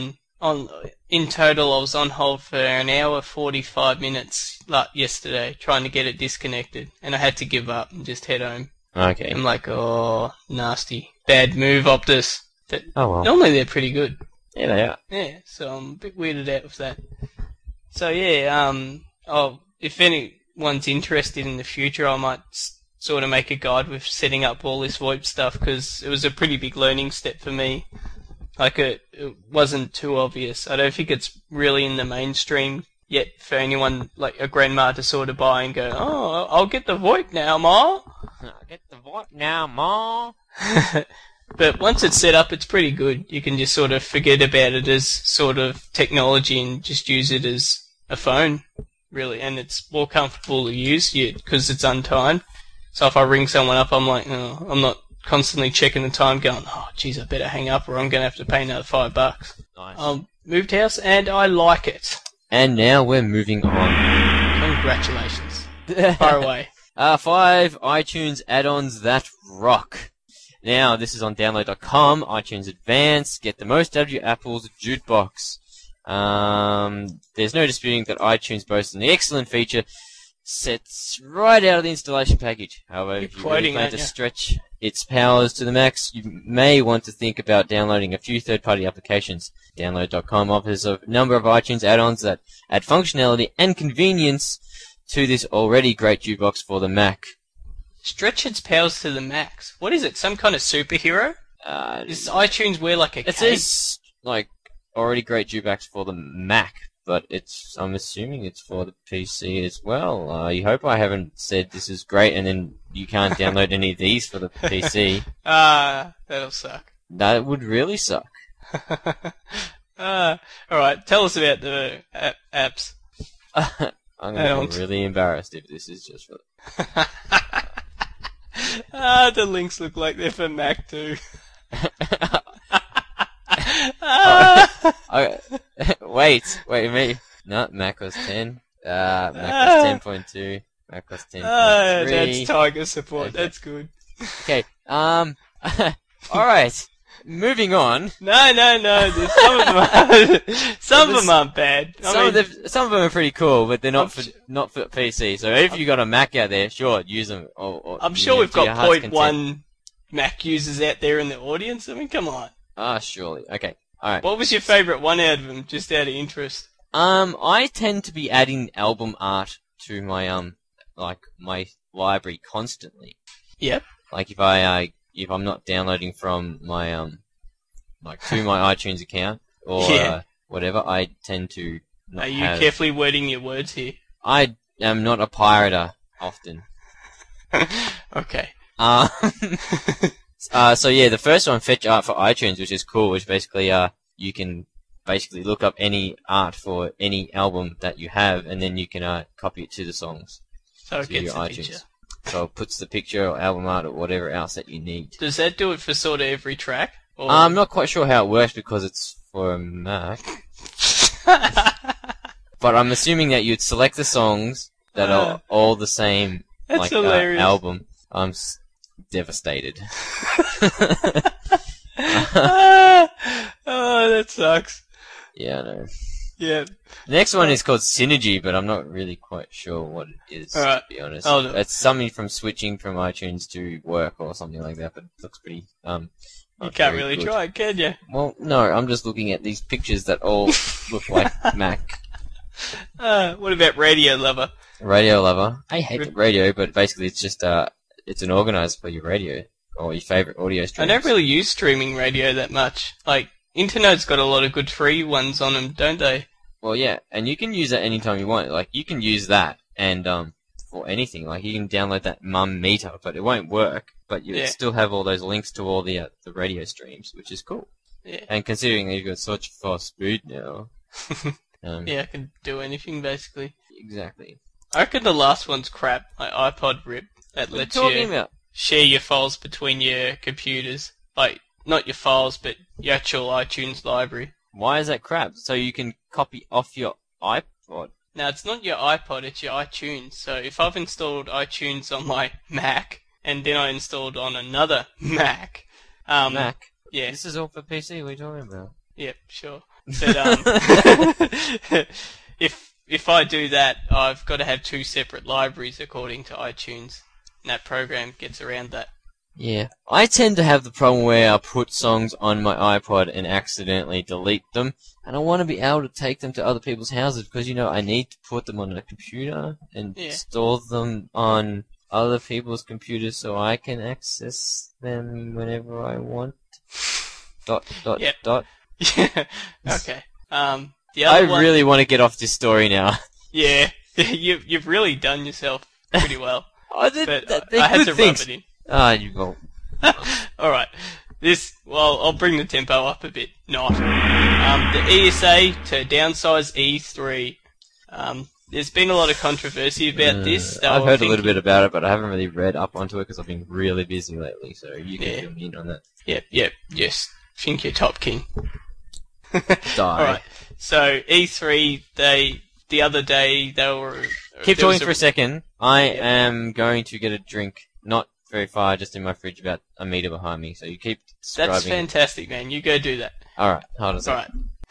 in total I was on hold for an hour 45 minutes yesterday trying to get it disconnected, and I had to give up and just head home. Okay. I'm like, oh, nasty. Bad move, Optus. Oh, well. Normally they're pretty good. Yeah, they are. Yeah, so I'm a bit weirded out with that. So yeah, if anyone's interested in the future, I might sort of make a guide with setting up all this VoIP stuff, because it was a pretty big learning step for me. Like, it wasn't too obvious. I don't think it's really in the mainstream yet for anyone, like a grandma, to sort of buy and go, oh, I'll get the VoIP now, Ma. I'll get the VoIP now, Ma. But once it's set up, it's pretty good. You can just sort of forget about it as sort of technology and just use it as a phone, really. And it's more comfortable to use because it's untimed. So if I ring someone up, I'm like, oh, I'm not constantly checking the time going, oh, geez, I better hang up or I'm going to have to pay another $5. Nice. Moved house and I like it. And now we're moving on. Congratulations. Far away. 5 iTunes add-ons that rock. Now, this is on download.com, iTunes Advanced. Get the most out of your Apple's jukebox. There's no disputing that iTunes boasts an excellent feature sets right out of the installation package. However, if you really plan to stretch its powers to the max, you may want to think about downloading a few third-party applications. Download.com offers a number of iTunes add-ons that add functionality and convenience to this already great jukebox for the Mac. Stretch its powers to the max. What is it? Some kind of superhero? Does iTunes wear like a cape? It says like already great jukebox for the Mac, but I'm assuming it's for the PC as well. I hope I haven't said this is great and then you can't download any of these for the PC. That'll suck. That would really suck. Alright, tell us about the apps. I'm going to be really embarrassed if this is just for... The links look like they're for Mac too. Wait, me. No, Mac OS 10. Mac OS 10.2. Mac OS 10.3. That's Tiger support. Okay. That's good. Okay. Alright. Moving on. No. Some of them aren't bad. Some of them are pretty cool, but they're not for PC. So if you got a Mac out there, sure, use them. I'm sure we've got 0.1 Mac users out there in the audience. I mean, come on. Surely. Okay. Alright. What was your favourite one out of them, just out of interest? I tend to be adding album art to my my library constantly. Yep. Like if I'm not downloading from my to my iTunes account or whatever, I tend to not Are you carefully wording your words here? I am not a pirater often. Okay. So yeah, the first one, Fetch Art for iTunes, which is cool, which basically you can basically look up any art for any album that you have, and then you can copy it to the songs. So it gets the picture. So it puts the picture or album art or whatever else that you need. Does that do it for sort of every track? Or? I'm not quite sure how it works because it's for a Mac. But I'm assuming that you'd select the songs that are all the same album. I'm devastated. Oh, that sucks. Yeah, I know. Yeah. The next one is called Synergy, but I'm not really quite sure what it is, to be honest. It's something from switching from iTunes to work or something like that, but it looks pretty, you can't really try, can you? Well, no, I'm just looking at these pictures that all look like Mac. What about Radio Lover? Radio Lover. I hate the radio, but basically it's just, it's an organizer for your radio, or your favorite audio streams. I don't really use streaming radio that much. Like, Internet's got a lot of good free ones on them, don't they? Well, yeah, and you can use that anytime you want. Like, you can use that and for anything. Like, you can download that Mum Meter, but it won't work. But you still have all those links to all the radio streams, which is cool. Yeah. And considering that you've got such fast speed now, yeah, I can do anything basically. Exactly. I reckon the last one's crap. My iPod RIP that lets you share your files between your computers, like. Not your files, but your actual iTunes library. Why is that crap? So you can copy off your iPod? No, it's not your iPod, it's your iTunes. So if I've installed iTunes on my Mac, and then I installed on another Mac... Mac? Yeah. This is all for PC, what are you talking about? Yep, sure. But, if I do that, I've got to have two separate libraries according to iTunes. And that program gets around that. Yeah. I tend to have the problem where I put songs on my iPod and accidentally delete them, and I want to be able to take them to other people's houses because, I need to put them on a computer and store them on other people's computers so I can access them whenever I want. ... Yeah. Okay. Really want to get off this story now. Yeah. You've really done yourself pretty well. I had to rub it in. You won't. Alright. I'll bring the tempo up a bit. Not. The ESA to downsize E3. There's been a lot of controversy about this. I've heard a little bit about it, but I haven't really read up onto it because I've been really busy lately, so you can fill me in on that. Yep, yes. Think you're top king. Die. Alright. So, E3, the other day, they were... Keep talking for a second. I am going to get a drink. Not very far, just in my fridge, about a meter behind me. So you keep describing. That's fantastic, man. You go do that. Alright, hold on a second.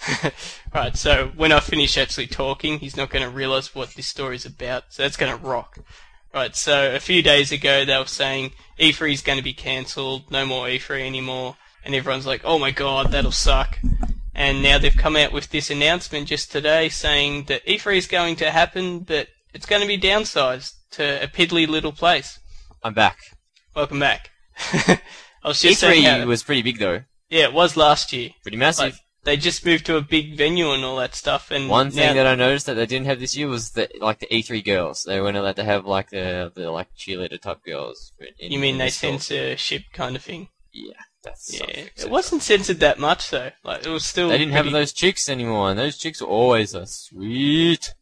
Right, so when I finish actually talking, he's not going to realise what this story's about, so that's going to rock. Right, so a few days ago they were saying E3 is going to be cancelled, no more E3 anymore, and everyone's like, oh my god, that'll suck. And now they've come out with this announcement just today saying that E3 is going to happen, but it's going to be downsized to a piddly little place. I'm back. Welcome back. I was just E3 saying was pretty big though. Yeah, it was last year. Pretty massive. Like, they just moved to a big venue and all that stuff. And one thing that I noticed that they didn't have this year was the E3 girls. They weren't allowed to have the cheerleader type girls. You mean they censorship kind of thing? Yeah, that's it wasn't censored that much though. Like it was still. They didn't have those chicks anymore, and those chicks were always sweet.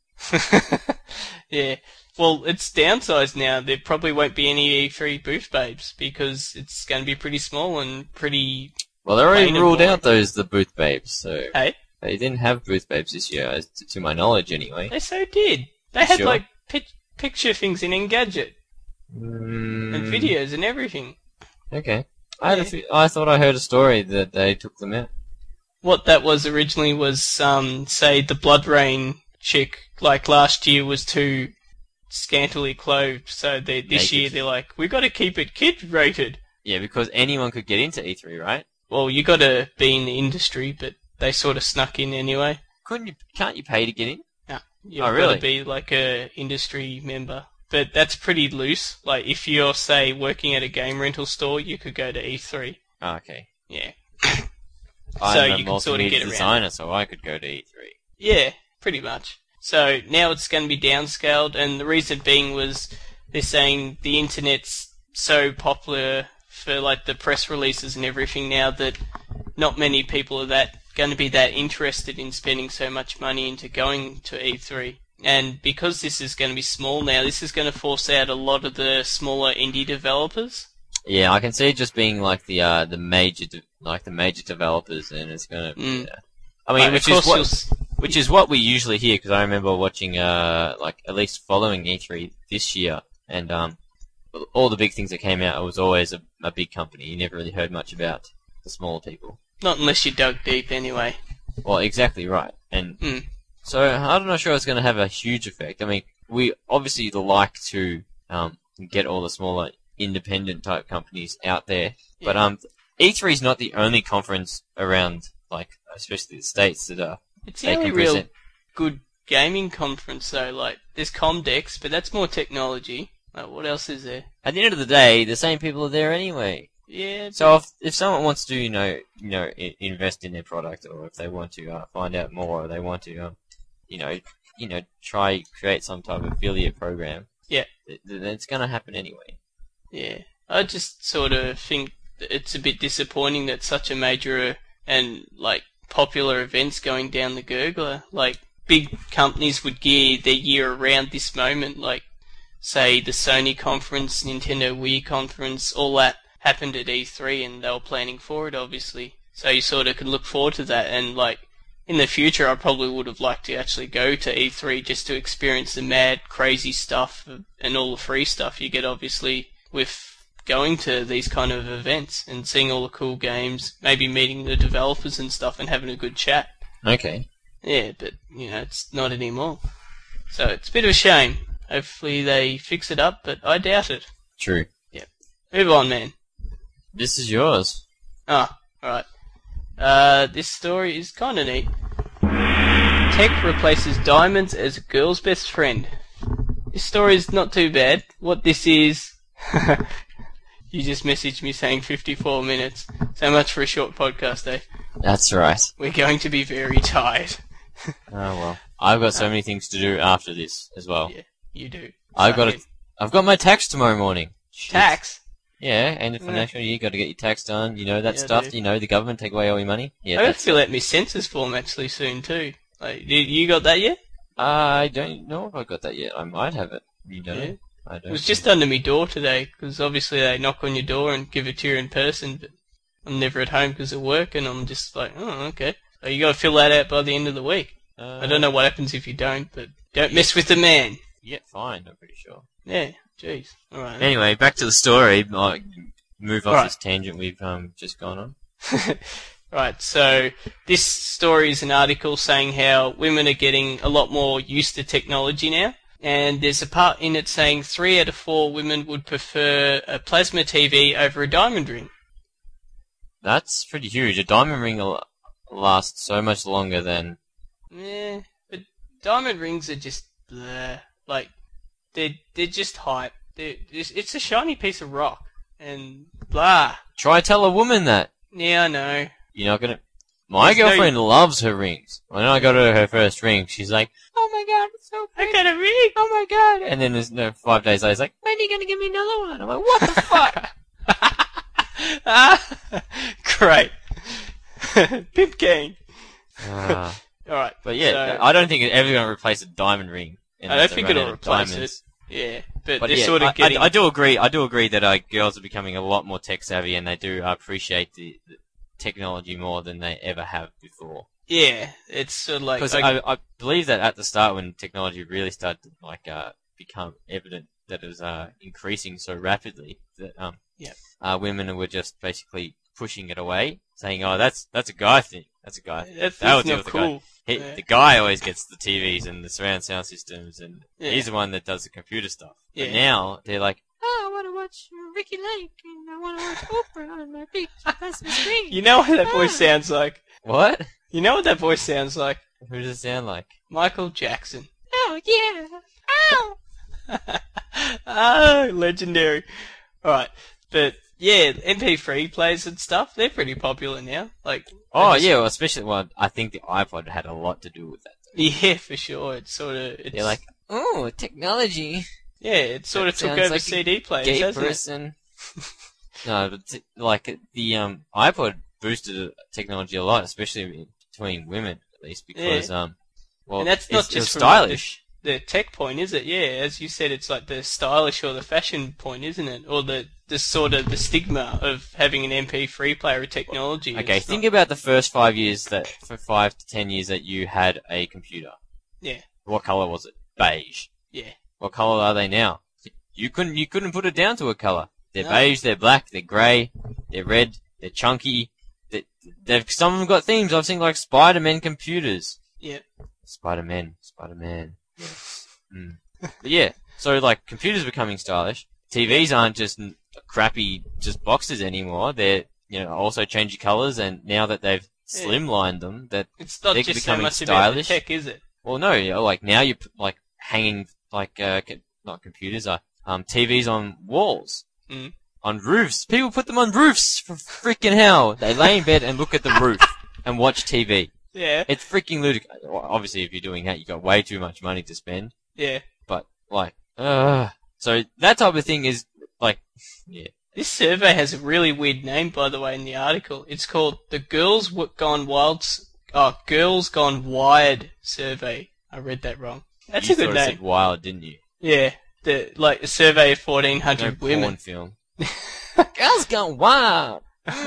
Yeah. Well, it's downsized now. There probably won't be any E3 booth babes because it's going to be pretty small and pretty. Well, they already ruled out the booth babes, so hey, they didn't have booth babes this year, to my knowledge, anyway. They so did. They had like picture things in Engadget and videos and everything. Okay, I thought I heard a story that they took them out. What that was originally was, say, the Blood Rain chick, like last year, was too scantily clothed, so this year they're like, we got to keep it kid rated. Yeah, because anyone could get into E3, right? Well, you got to be in the industry, but they sort of snuck in anyway. Can't you pay to get in? No, you've got to be like a industry member. But that's pretty loose. Like if you're, say, working at a game rental store, you could go to E3. Oh, okay. Yeah. I'm a multimedia designer, so I could go to E3. Yeah, pretty much. So now it's going to be downscaled, and the reason being was they're saying the internet's so popular for like the press releases and everything now that not many people are going to be that interested in spending so much money into going to E3. And because this is going to be small now, this is going to force out a lot of the smaller indie developers. Yeah, I can see it just being like the major developers, and it's going to. Yeah. I mean, which is what we usually hear, because I remember watching at least following E3 this year, and all the big things that came out, it was always a big company. You never really heard much about the smaller people. Not unless you dug deep, anyway. Well, exactly right, and so I'm not sure it's going to have a huge effect. I mean, we obviously like to get all the smaller independent type companies out there, but E3 is not the only conference around, like especially the States that are. It's the only real good gaming conference though. Like there's Comdex, but that's more technology. Like, what else is there? At the end of the day, the same people are there anyway. Yeah. So if someone wants to, invest in their product, or if they want to find out more, or they want to, try create some type of affiliate program. Yeah. Then it's gonna happen anyway. Yeah. I just sort of think that it's a bit disappointing that such a major and like popular event's going down the gurgler. Like big companies would gear their year around this moment, like. Say the Sony conference, Nintendo Wii conference, all that happened at E3 and they were planning for it obviously. So you sort of can look forward to that, and like in the future I probably would have liked to actually go to E3 just to experience the mad crazy stuff and all the free stuff you get obviously with going to these kind of events and seeing all the cool games, maybe meeting the developers and stuff and having a good chat. Okay. Yeah, but it's not anymore. So it's a bit of a shame. Hopefully they fix it up, but I doubt it. True. Yep. Move on, man. This is yours. Ah, alright. This story is kind of neat. Tech replaces diamonds as a girl's best friend. This story is not too bad. What this is... You just messaged me saying 54 minutes. So much for a short podcast, eh? That's right. We're going to be very tired. Oh, well. I've got so many things to do after this as well. Yeah. You do. I've got my tax tomorrow morning. Tax? Yeah, end of financial year, got to get your tax done. You know that stuff. The government take away all your money. Yeah, I got to fill out my census form actually soon too. Like, you got that yet? I don't know if I got that yet. I might have it. You don't know? I don't. It was just under my door today, because obviously they knock on your door and give it to you in person, but I'm never at home because of work, and I'm just like, oh, okay. So you got to fill that out by the end of the week. I don't know what happens if you don't, but don't mess with the man. Yeah, fine, I'm pretty sure. Yeah, jeez. Alright. Anyway, back to the story. Move off this tangent we've just gone on. Right, so this story is an article saying how women are getting a lot more used to technology now. And there's a part in it saying 3 out of 4 women would prefer a plasma TV over a diamond ring. That's pretty huge. A diamond ring will last so much longer than... Yeah, but diamond rings are just bleh. Like, they're just hype. It's a shiny piece of rock. And blah. Try tell a woman that. Yeah, I know. You're not gonna... My girlfriend loves her rings. When I got her first ring, she's like, "Oh my god, it's so pretty. I got a ring! Oh my god!" And then 5 days later, he's like, "When are you gonna give me another one?" I'm like, "What the fuck?" Great. Pimp King. Alright. But yeah, so, I don't think it's ever gonna replace a diamond ring. I don't think it'll replace it. Yeah, but they're yeah, sort of getting... I do agree that girls are becoming a lot more tech savvy, and they do appreciate the technology more than they ever have before. Yeah, it's sort of like... Because I believe that at the start, when technology really started to become evident that it was increasing so rapidly, that women were just basically pushing it away, saying, "Oh, that's a guy thing. That's a guy. That's That not cool." The guy always gets the TVs and the surround sound systems, and he's the one that does the computer stuff." Yeah. But now they're like, "Oh, I want to watch Ricky Lake, and I want to watch Oprah on my big plasma screen." You know what that voice sounds like? What? You know what that voice sounds like? Who does it sound like? Michael Jackson. Oh, yeah. Ow! Oh, legendary. Alright, but yeah, MP3 players and stuff, they're pretty popular now. Like, oh, yeah, well, especially, I think the iPod had a lot to do with that. Yeah, for sure. It's sort of... They're like, "Oh, technology." Yeah, it sort of took over like CD players, gay hasn't person. No, but the iPod boosted technology a lot, especially between women, at least, because and that's not just from stylish. The tech point, is it? Yeah, as you said, it's like the stylish or the fashion point, isn't it? Or the sort of the stigma of having an MP3 player with technology. Okay, think about the first 5 years for 5 to 10 years that you had a computer. Yeah. What color was it? Beige. Yeah. What color are they now? You couldn't put it down to a color. They're beige, they're black, they're grey, they're red, they're chunky. Some of them got themes. I've seen like Spider-Man computers. Yeah. Spider-Man. Yes. But yeah, so like computers are becoming stylish. TVs aren't just crappy, just boxes anymore. They're also changing colors, and now that they've slimlined them, that it's not they're just becoming so much stylish. about the tech, is it? Well, no, like now you're like hanging like not computers, TVs on walls, on roofs. People put them on roofs for freaking hell. They lay in bed and look at the roof and watch TV. Yeah. It's freaking ludicrous. Obviously, if you're doing that, you got way too much money to spend. Yeah. But so that type of thing is like, yeah. This survey has a really weird name, by the way, in the article. It's called the Girls Gone Wired Survey. I read that wrong. That's a good name. You said wild, didn't you? Yeah. A survey of 1,400 women. Porn film. Girls Gone Wild.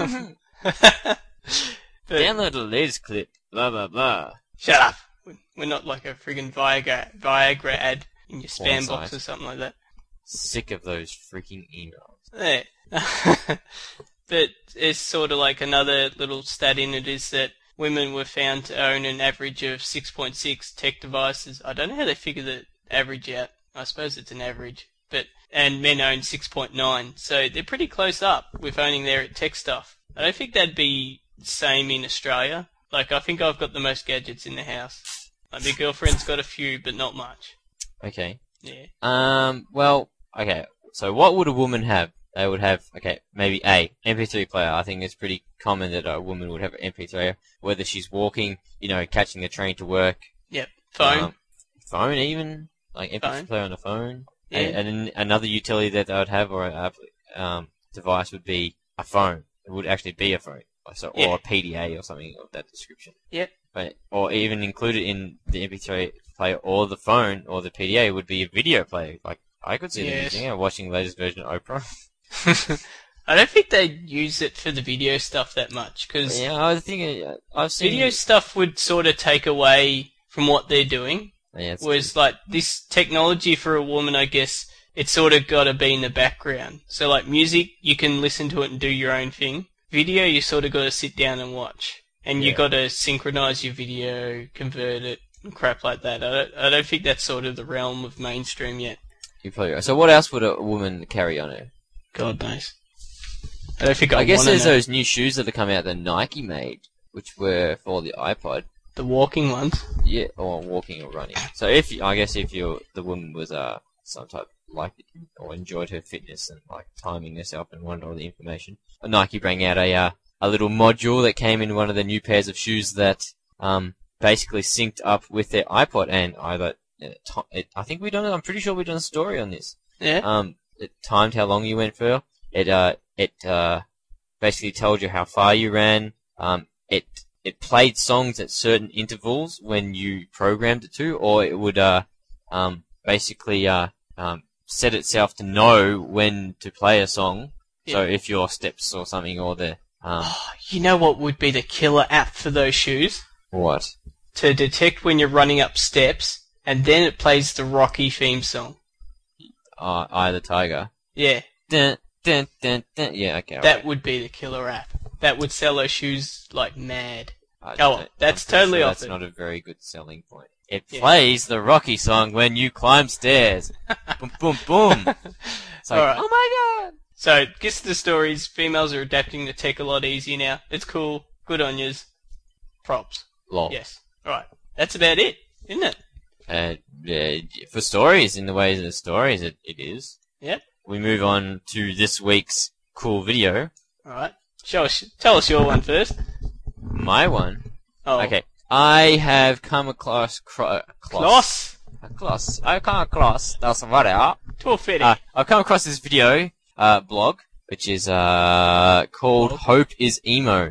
Download the latest clip. Blah blah blah. Shut up. We're not like a friggin' Viagra ad in your spam box or something like that. Sick of those freaking emails. Yeah. But it's sort of like another little stat in it is that women were found to own an average of 6.6 tech devices. I don't know how they figure the average out. I suppose it's an average. And men own 6.9. So they're pretty close up with owning their tech stuff. I don't think that'd be the same in Australia. Like, I think I've got the most gadgets in the house. Like, my girlfriend's got a few, but not much. Okay. Yeah. Well, okay. So what would a woman have? They would have, maybe MP3 player. I think it's pretty common that a woman would have an MP3 player, whether she's walking, catching a train to work. Yep. Phone. Phone even. Like MP3 player on the phone. Yeah. And then another utility that they would have, or an device, would be a phone. It would actually be a phone. Or a PDA or something of that description. Yep. Or even included in the MP3 player or the phone or the PDA would be a video player. Like, I could see them using it, watching the latest version of Oprah. I don't think they use it for the video stuff that much, because I was thinking, I've seen video stuff would sort of take away from what they're doing. Yeah, whereas, like, this technology for a woman, I guess, it's sort of got to be in the background. So, like, music, you can listen to it and do your own thing. Video, you sort of got to sit down and watch. And you got to synchronize your video, convert it, and crap like that. I don't think that's sort of the realm of mainstream yet. You're probably right. So what else would a woman carry on her? God knows. I don't think I guess there's know. those new shoes that are coming out that Nike made, which were for the iPod. The walking ones? Yeah, or walking or running. So I guess if the woman was some type or enjoyed her fitness and like timing herself and wanted all the information, Nike bring out a little module that came in one of the new pairs of shoes that basically synced up with their iPod, and I think I'm pretty sure we've done a story on this. Yeah. It timed how long you went for. It basically told you how far you ran. It played songs at certain intervals when you programmed it to, or it would basically set itself to know when to play a song. Yeah. So if your steps or something, or the you know what would be the killer app for those shoes? What? To detect when you're running up steps, and then it plays the Rocky theme song. Eye of the Tiger. Yeah. Dun, dun, dun, dun. Yeah, okay. That would be the killer app. That would sell those shoes like mad. That's sure totally off. That's not a very good selling point. It plays the Rocky song when you climb stairs. Boom, boom, boom. It's like, right. Oh my god! So, guess the stories. Females are adapting the tech a lot easier now. It's cool. Good on yous. Props. Lol. Yes. Alright. That's about it, isn't it? Yeah, for stories, in the ways of the stories, it is. Yep. We move on to this week's cool video. Alright. Tell us your one first. My one? Oh. Okay. I have come across... Kloss? I come across... That's what I've come across this video, blog, which is, called Hope is Emo.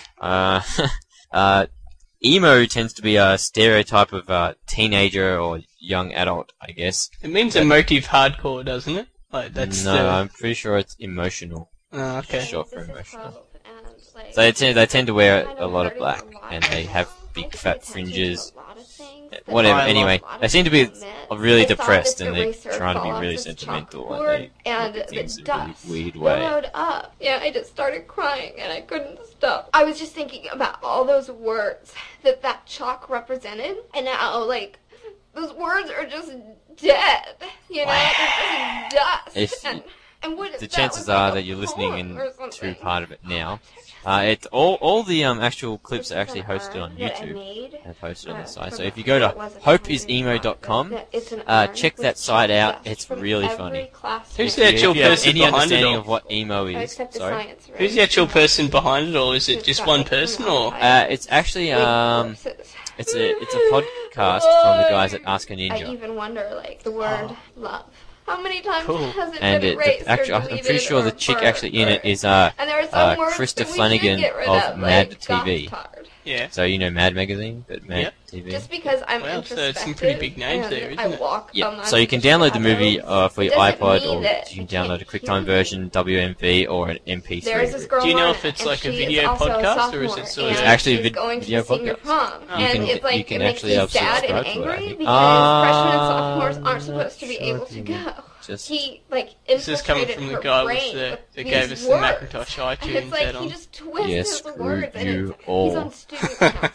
Emo tends to be a stereotype of teenager or young adult, I guess. It means emotive hardcore, doesn't it? Like I'm pretty sure it's emotional. Oh, okay. Short for emotional. So they tend to wear a lot of black, and they have big fat fringes. Whatever. Anyway, they seem to be really depressed, and they're trying to be really sentimental, and they do things in a really weird way. Yeah, I just started crying, and I couldn't stop. I was just thinking about all those words that chalk represented, and how, like, those words are just dead. You know, they're just dust. And what the chances are that you're listening to part of it now. All the actual clips are actually hosted on YouTube and posted on the site. So if you go to hopeisemo.com, check that site out. It's really funny. Who's the actual person any behind understanding it? of what emo is? Sorry. Who's the actual person behind it, or is it just one person? Or it's actually it's a podcast from the guys at Ask a Ninja. I even wonder, like, the word love. How many times has it and been erased or deleted? I'm pretty sure the chick actually in it is Krista Flanagan of Mad TV. Yeah. So you know Mad Magazine, but Mad TV. Just because I'm so it's some pretty big names there, isn't it? Yeah. So you can download the movie for your iPod, or you can download a QuickTime version, WMV, or an MP3. Do you know if it's like a video podcast, or is it sort of... It's actually a video podcast. You can actually subscribe to it. Because freshmen and sophomores aren't supposed to be able to go. This is coming from the guy that gave us the Macintosh iTunes add-on. He just twists his words, and you all. He's on student council.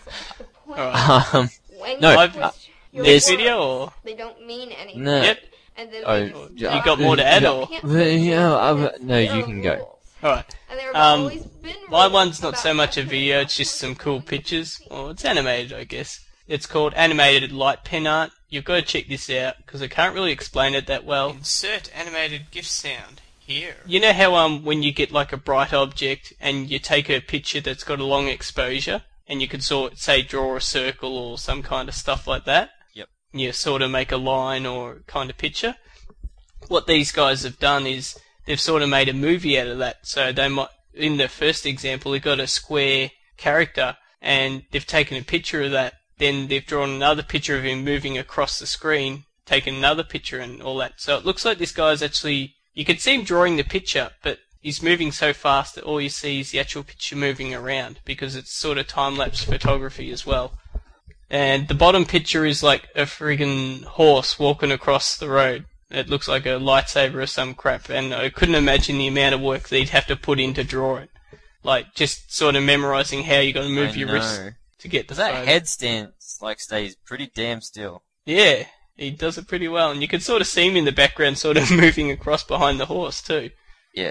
This video, or they don't mean anything. No. Yep. And then you got more to add, or no, you can go. Alright. My one's not so much a video; it's just some cool pictures. Well, it's animated, I guess. It's called Animated Light Pen Art. You've got to check this out, because I can't really explain it that well. Insert animated GIF sound here. You know how when you get like a bright object, and you take a picture that's got a long exposure, and you could say draw a circle or some kind of stuff like that? Yep. And you sort of make a line or kind of picture? What these guys have done is, they've sort of made a movie out of that. So they might, in the first example, they've got a square character, and they've taken a picture of that. Then they've drawn another picture of him moving across the screen, taken another picture and all that. So it looks like this guy's actually... You can see him drawing the picture, but he's moving so fast that all you see is the actual picture moving around, because it's sort of time-lapse photography as well. And the bottom picture is like a friggin' horse walking across the road. It looks like a lightsaber or some crap, and I couldn't imagine the amount of work they'd have to put in to draw it. Like, just sort of memorising how you're going to move I your know. wrist to get the But that photo. headstand stays pretty damn still. Yeah, he does it pretty well. And you can sort of see him in the background sort of moving across behind the horse, too. Yeah.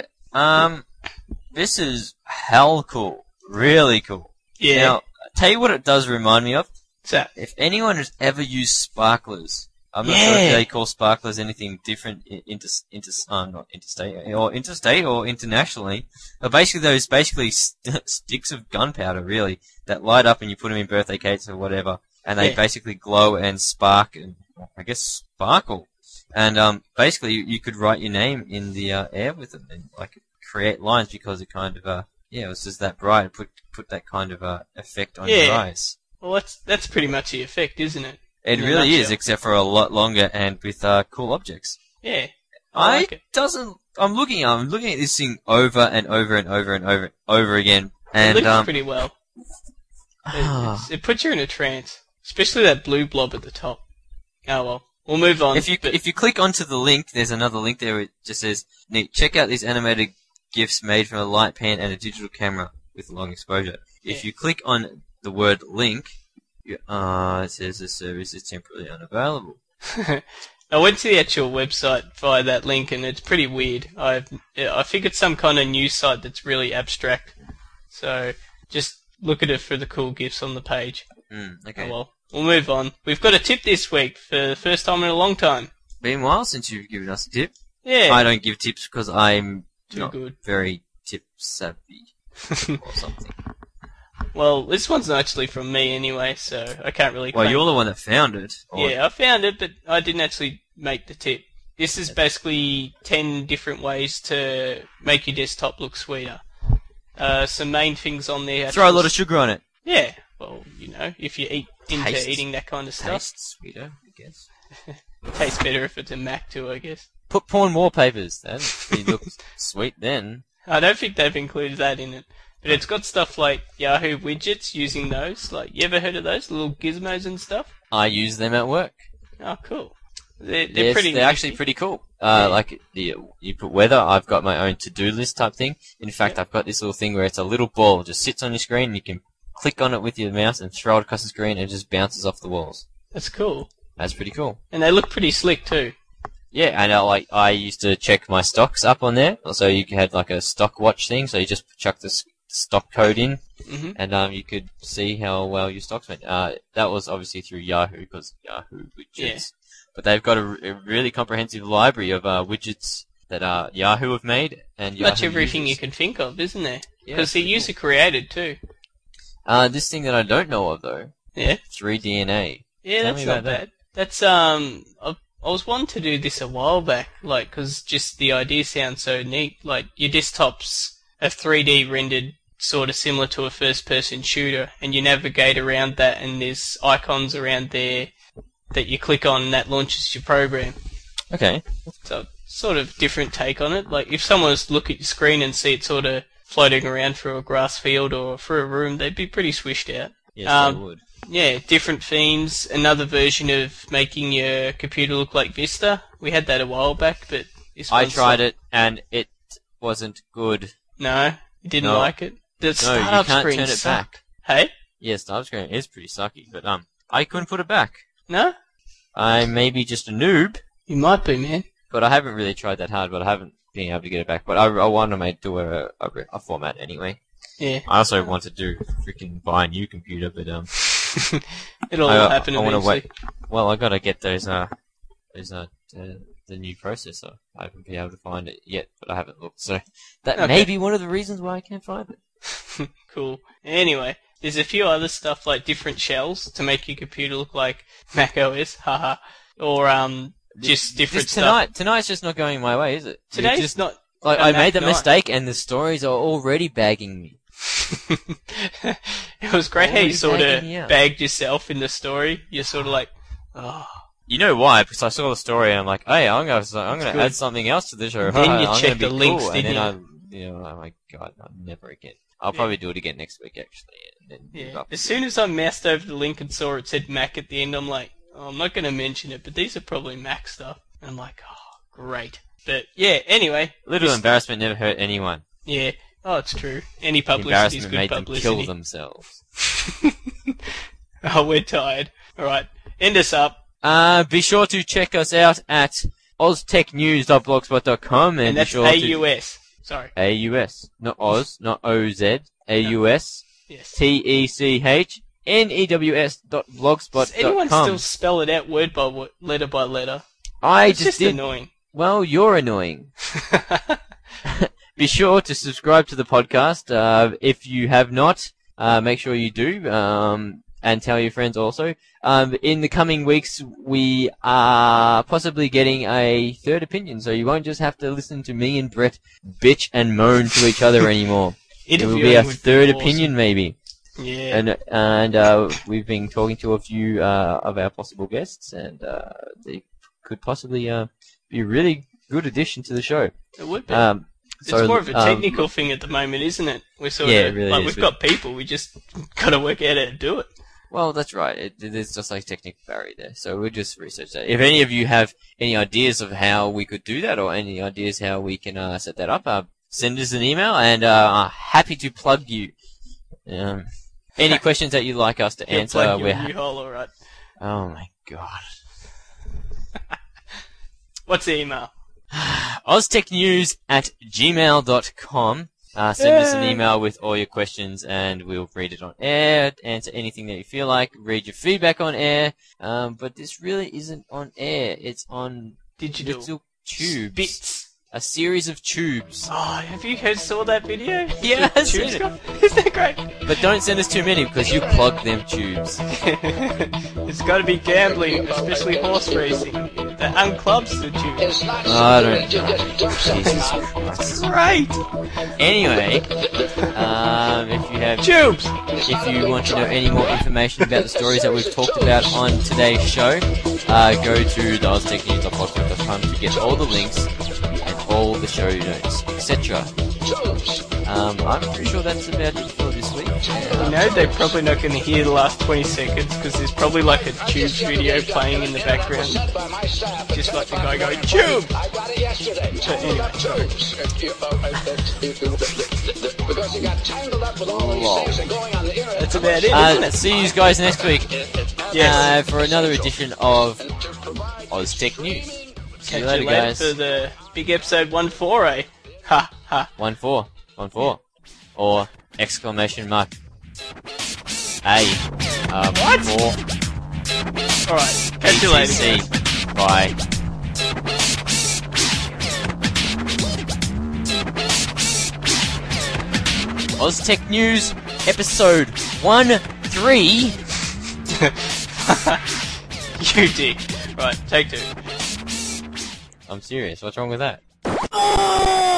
This is hell cool. Really cool. Yeah. Now, tell you what it does remind me of. So, If anyone has ever used sparklers, I'm not Yeah. sure if they call sparklers anything different not interstate or internationally. But basically, those sticks of gunpowder, really, that light up and you put them in birthday cakes or whatever, and they Yeah. basically glow and spark and I guess sparkle. And basically, you could write your name in the air with them and like create lines because it kind of it was just that bright. Put that kind of effect on your Yeah. eyes. well, that's pretty much the effect, isn't it? It In a really is, nutshell. except for a lot longer and with cool objects. Yeah. I like it. I'm looking at this thing over and over and over and over again, It and looks pretty well. It puts you in a trance. Especially that blue blob at the top. Oh well. We'll move on. if you click onto the link, there's another link there which just says, "Nick, check out these animated GIFs made from a light pen and a digital camera with long exposure." If Yeah. you click on the word link, it says the service is temporarily unavailable. I went to the actual website via that link, and it's pretty weird. I think it's some kind of news site that's really abstract. So just look at it for the cool GIFs on the page. Okay. Oh well, we'll move on. We've got a tip this week for the first time in a long time. Been a while since you've given us a tip. Yeah, I don't give tips because I'm too not good. very tip savvy or something. Well, this one's actually from me anyway, so I can't really. Well, claim- you're the one that found it. Or- Yeah, I found it, but I didn't actually make the tip. This is basically 10 different ways to make your desktop look sweeter. Some main things on there. Throw a lot of sugar on it. Yeah, well, if you into Tastes- eating that kind of stuff, Tastes sweeter, I guess. tastes better if it's a Mac too, I guess. Put porn wallpapers. Then it looks sweet. Then I don't think they've included that in it. But it's got stuff like Yahoo widgets, using those. Like, you ever heard of those? Little gizmos and stuff? I use them at work. Oh, cool. They're Yes, pretty they're actually nifty. pretty cool. Yeah. Like you put weather. I've got my own to-do list type thing. In fact, I've got this little thing where it's a little ball that just sits on your screen, and you can click on it with your mouse and throw it across the screen, and it just bounces off the walls. That's cool. That's pretty cool. And they look pretty slick too. Yeah, and I used to check my stocks up on there. So you had like a stock watch thing. So you just chuck the stock code in, hmm and you could see how well your stocks went. That was obviously through Yahoo because Yahoo widgets. Yeah. But they've got a really comprehensive library of widgets that Yahoo have made and Much Yahoo everything you uses. can think of, isn't there? Yeah, Because they're pretty user created too. cool. This thing that I don't know of though, Yeah. 3DNA. Yeah, Tell that's me not about that. bad. That's I was wanting to do this a while back, like, 'cause just the idea sounds so neat. Like, your desktops are 3D rendered, sort of similar to a first-person shooter, and you navigate around that, and there's icons around there that you click on, and that launches your program. Okay. So, sort of different take on it. Like, if someone was to look at your screen and see it sort of floating around through a grass field or through a room, they'd be pretty swished out. Yes, I would. Yeah, different themes. Another version of making your computer look like Vista. We had that a while back, but this I one's tried like- it and it wasn't good. No, you didn't No. like it. The No, you startup can't screen turn it sucked. back. Hey, Yeah, startup screen is pretty sucky, but I couldn't put it back. no, I may be just a noob, you might be, man. but I haven't really tried that hard. But I haven't been able to get it back. But I want to do a format anyway. Yeah, I also want to freaking buy a new computer, but it'll I- all happen I wanna eventually. well, I gotta get those the new processor. I haven't been able to find it yet, but I haven't looked. So that Okay. may be one of the reasons why I can't find it. Cool. Anyway, there's a few other stuff like different shells to make your computer look like Mac OS, haha, or just different stuff. Tonight's just not going my way, is it? You're Today's just not. like a I Mac made the night. mistake, and the stories are already bagging me. It was great how you Already sort bagging of me out. bagged yourself in the story. You're sort of like, oh. You know why? Because I saw the story and I'm like, hey, I'm gonna good. add something else to the show. Then you I'm checked gonna the be links, cool. didn't and then oh my god, no, never again. I'll Yeah. probably do it again next week actually. And then move Yeah. up. As soon as I moused over the link and saw it said Mac at the end, I'm like, oh, I'm not going to mention it, but these are probably Mac stuff. And I'm like, oh, great. But yeah, anyway. Little this- embarrassment never hurt anyone. Yeah. Oh, it's true. Any publicity is Embarrassment good made publicity. them kill themselves. Oh, we're tired. Alright, end us up. Be sure to check us out at oztechnews.blogspot.com And that's AUS. Sorry. AUS. Not Oz, not OZ. AUS. Yes. TECHNEWS.blogspot.com. Does anyone still spell it out word by word, letter by letter? I It's just just did. annoying. Well, you're annoying. Be sure to subscribe to the podcast. If you have not, make sure you do. And tell your friends also. In the coming weeks, we are possibly getting a third opinion, so you won't just have to listen to me and Brett bitch and moan to each other anymore. It will be a third opinion, maybe. Yeah. And we've been talking to a few of our possible guests, and they could possibly be a really good addition to the show. It would be. It's So, more of a technical thing at the moment, isn't it? We're sort Yeah, of it really like is. we've got people, we just got to work out how to do it. Well, that's right. There's just like technical barrier there. So we'll just research that. If any of you have any ideas of how we could do that, or any ideas how we can set that up, send us an email, and happy to plug you. Any questions that you'd like us to He'll answer, plug you we're a new hole, alright. Oh my god. What's the email? oztechnews@gmail.com. Send us an email with all your questions, and we'll read it on air, answer anything that you feel like, read your feedback on air. But this really isn't on air. It's on Digital. little tubes. Bits. A series of tubes. Oh, have you saw that video? Yeah, The I've seen tubes it. guy? Isn't that great? But don't send us too many, because you clog them tubes. It's got to be gambling, especially horse racing. That unclubs the tubes. I don't know. Jesus Christ. Great! Anyway, Tubes! if you want to know any more information about the stories that we've talked about on today's show, go to the oztechnews.blogspot.com to get all the links and all the show notes, etc. I'm pretty sure that's about it for this week. No, they're probably not going to hear the last 20 seconds because there's probably like a tubes video playing in the background. Just like the guy going, Tube! But anyway. That's about it, isn't it? See you guys next week Yes. for another edition of OzTech News. See you later, guys. For the big episode 1-4, eh? Ha, ha. 1-4. 1-4. Or exclamation mark. A. What? 4. Alright, catch you later. ETC. Bye. OzTech News, episode 1-3. You dick. Right, take two. I'm serious. What's wrong with that?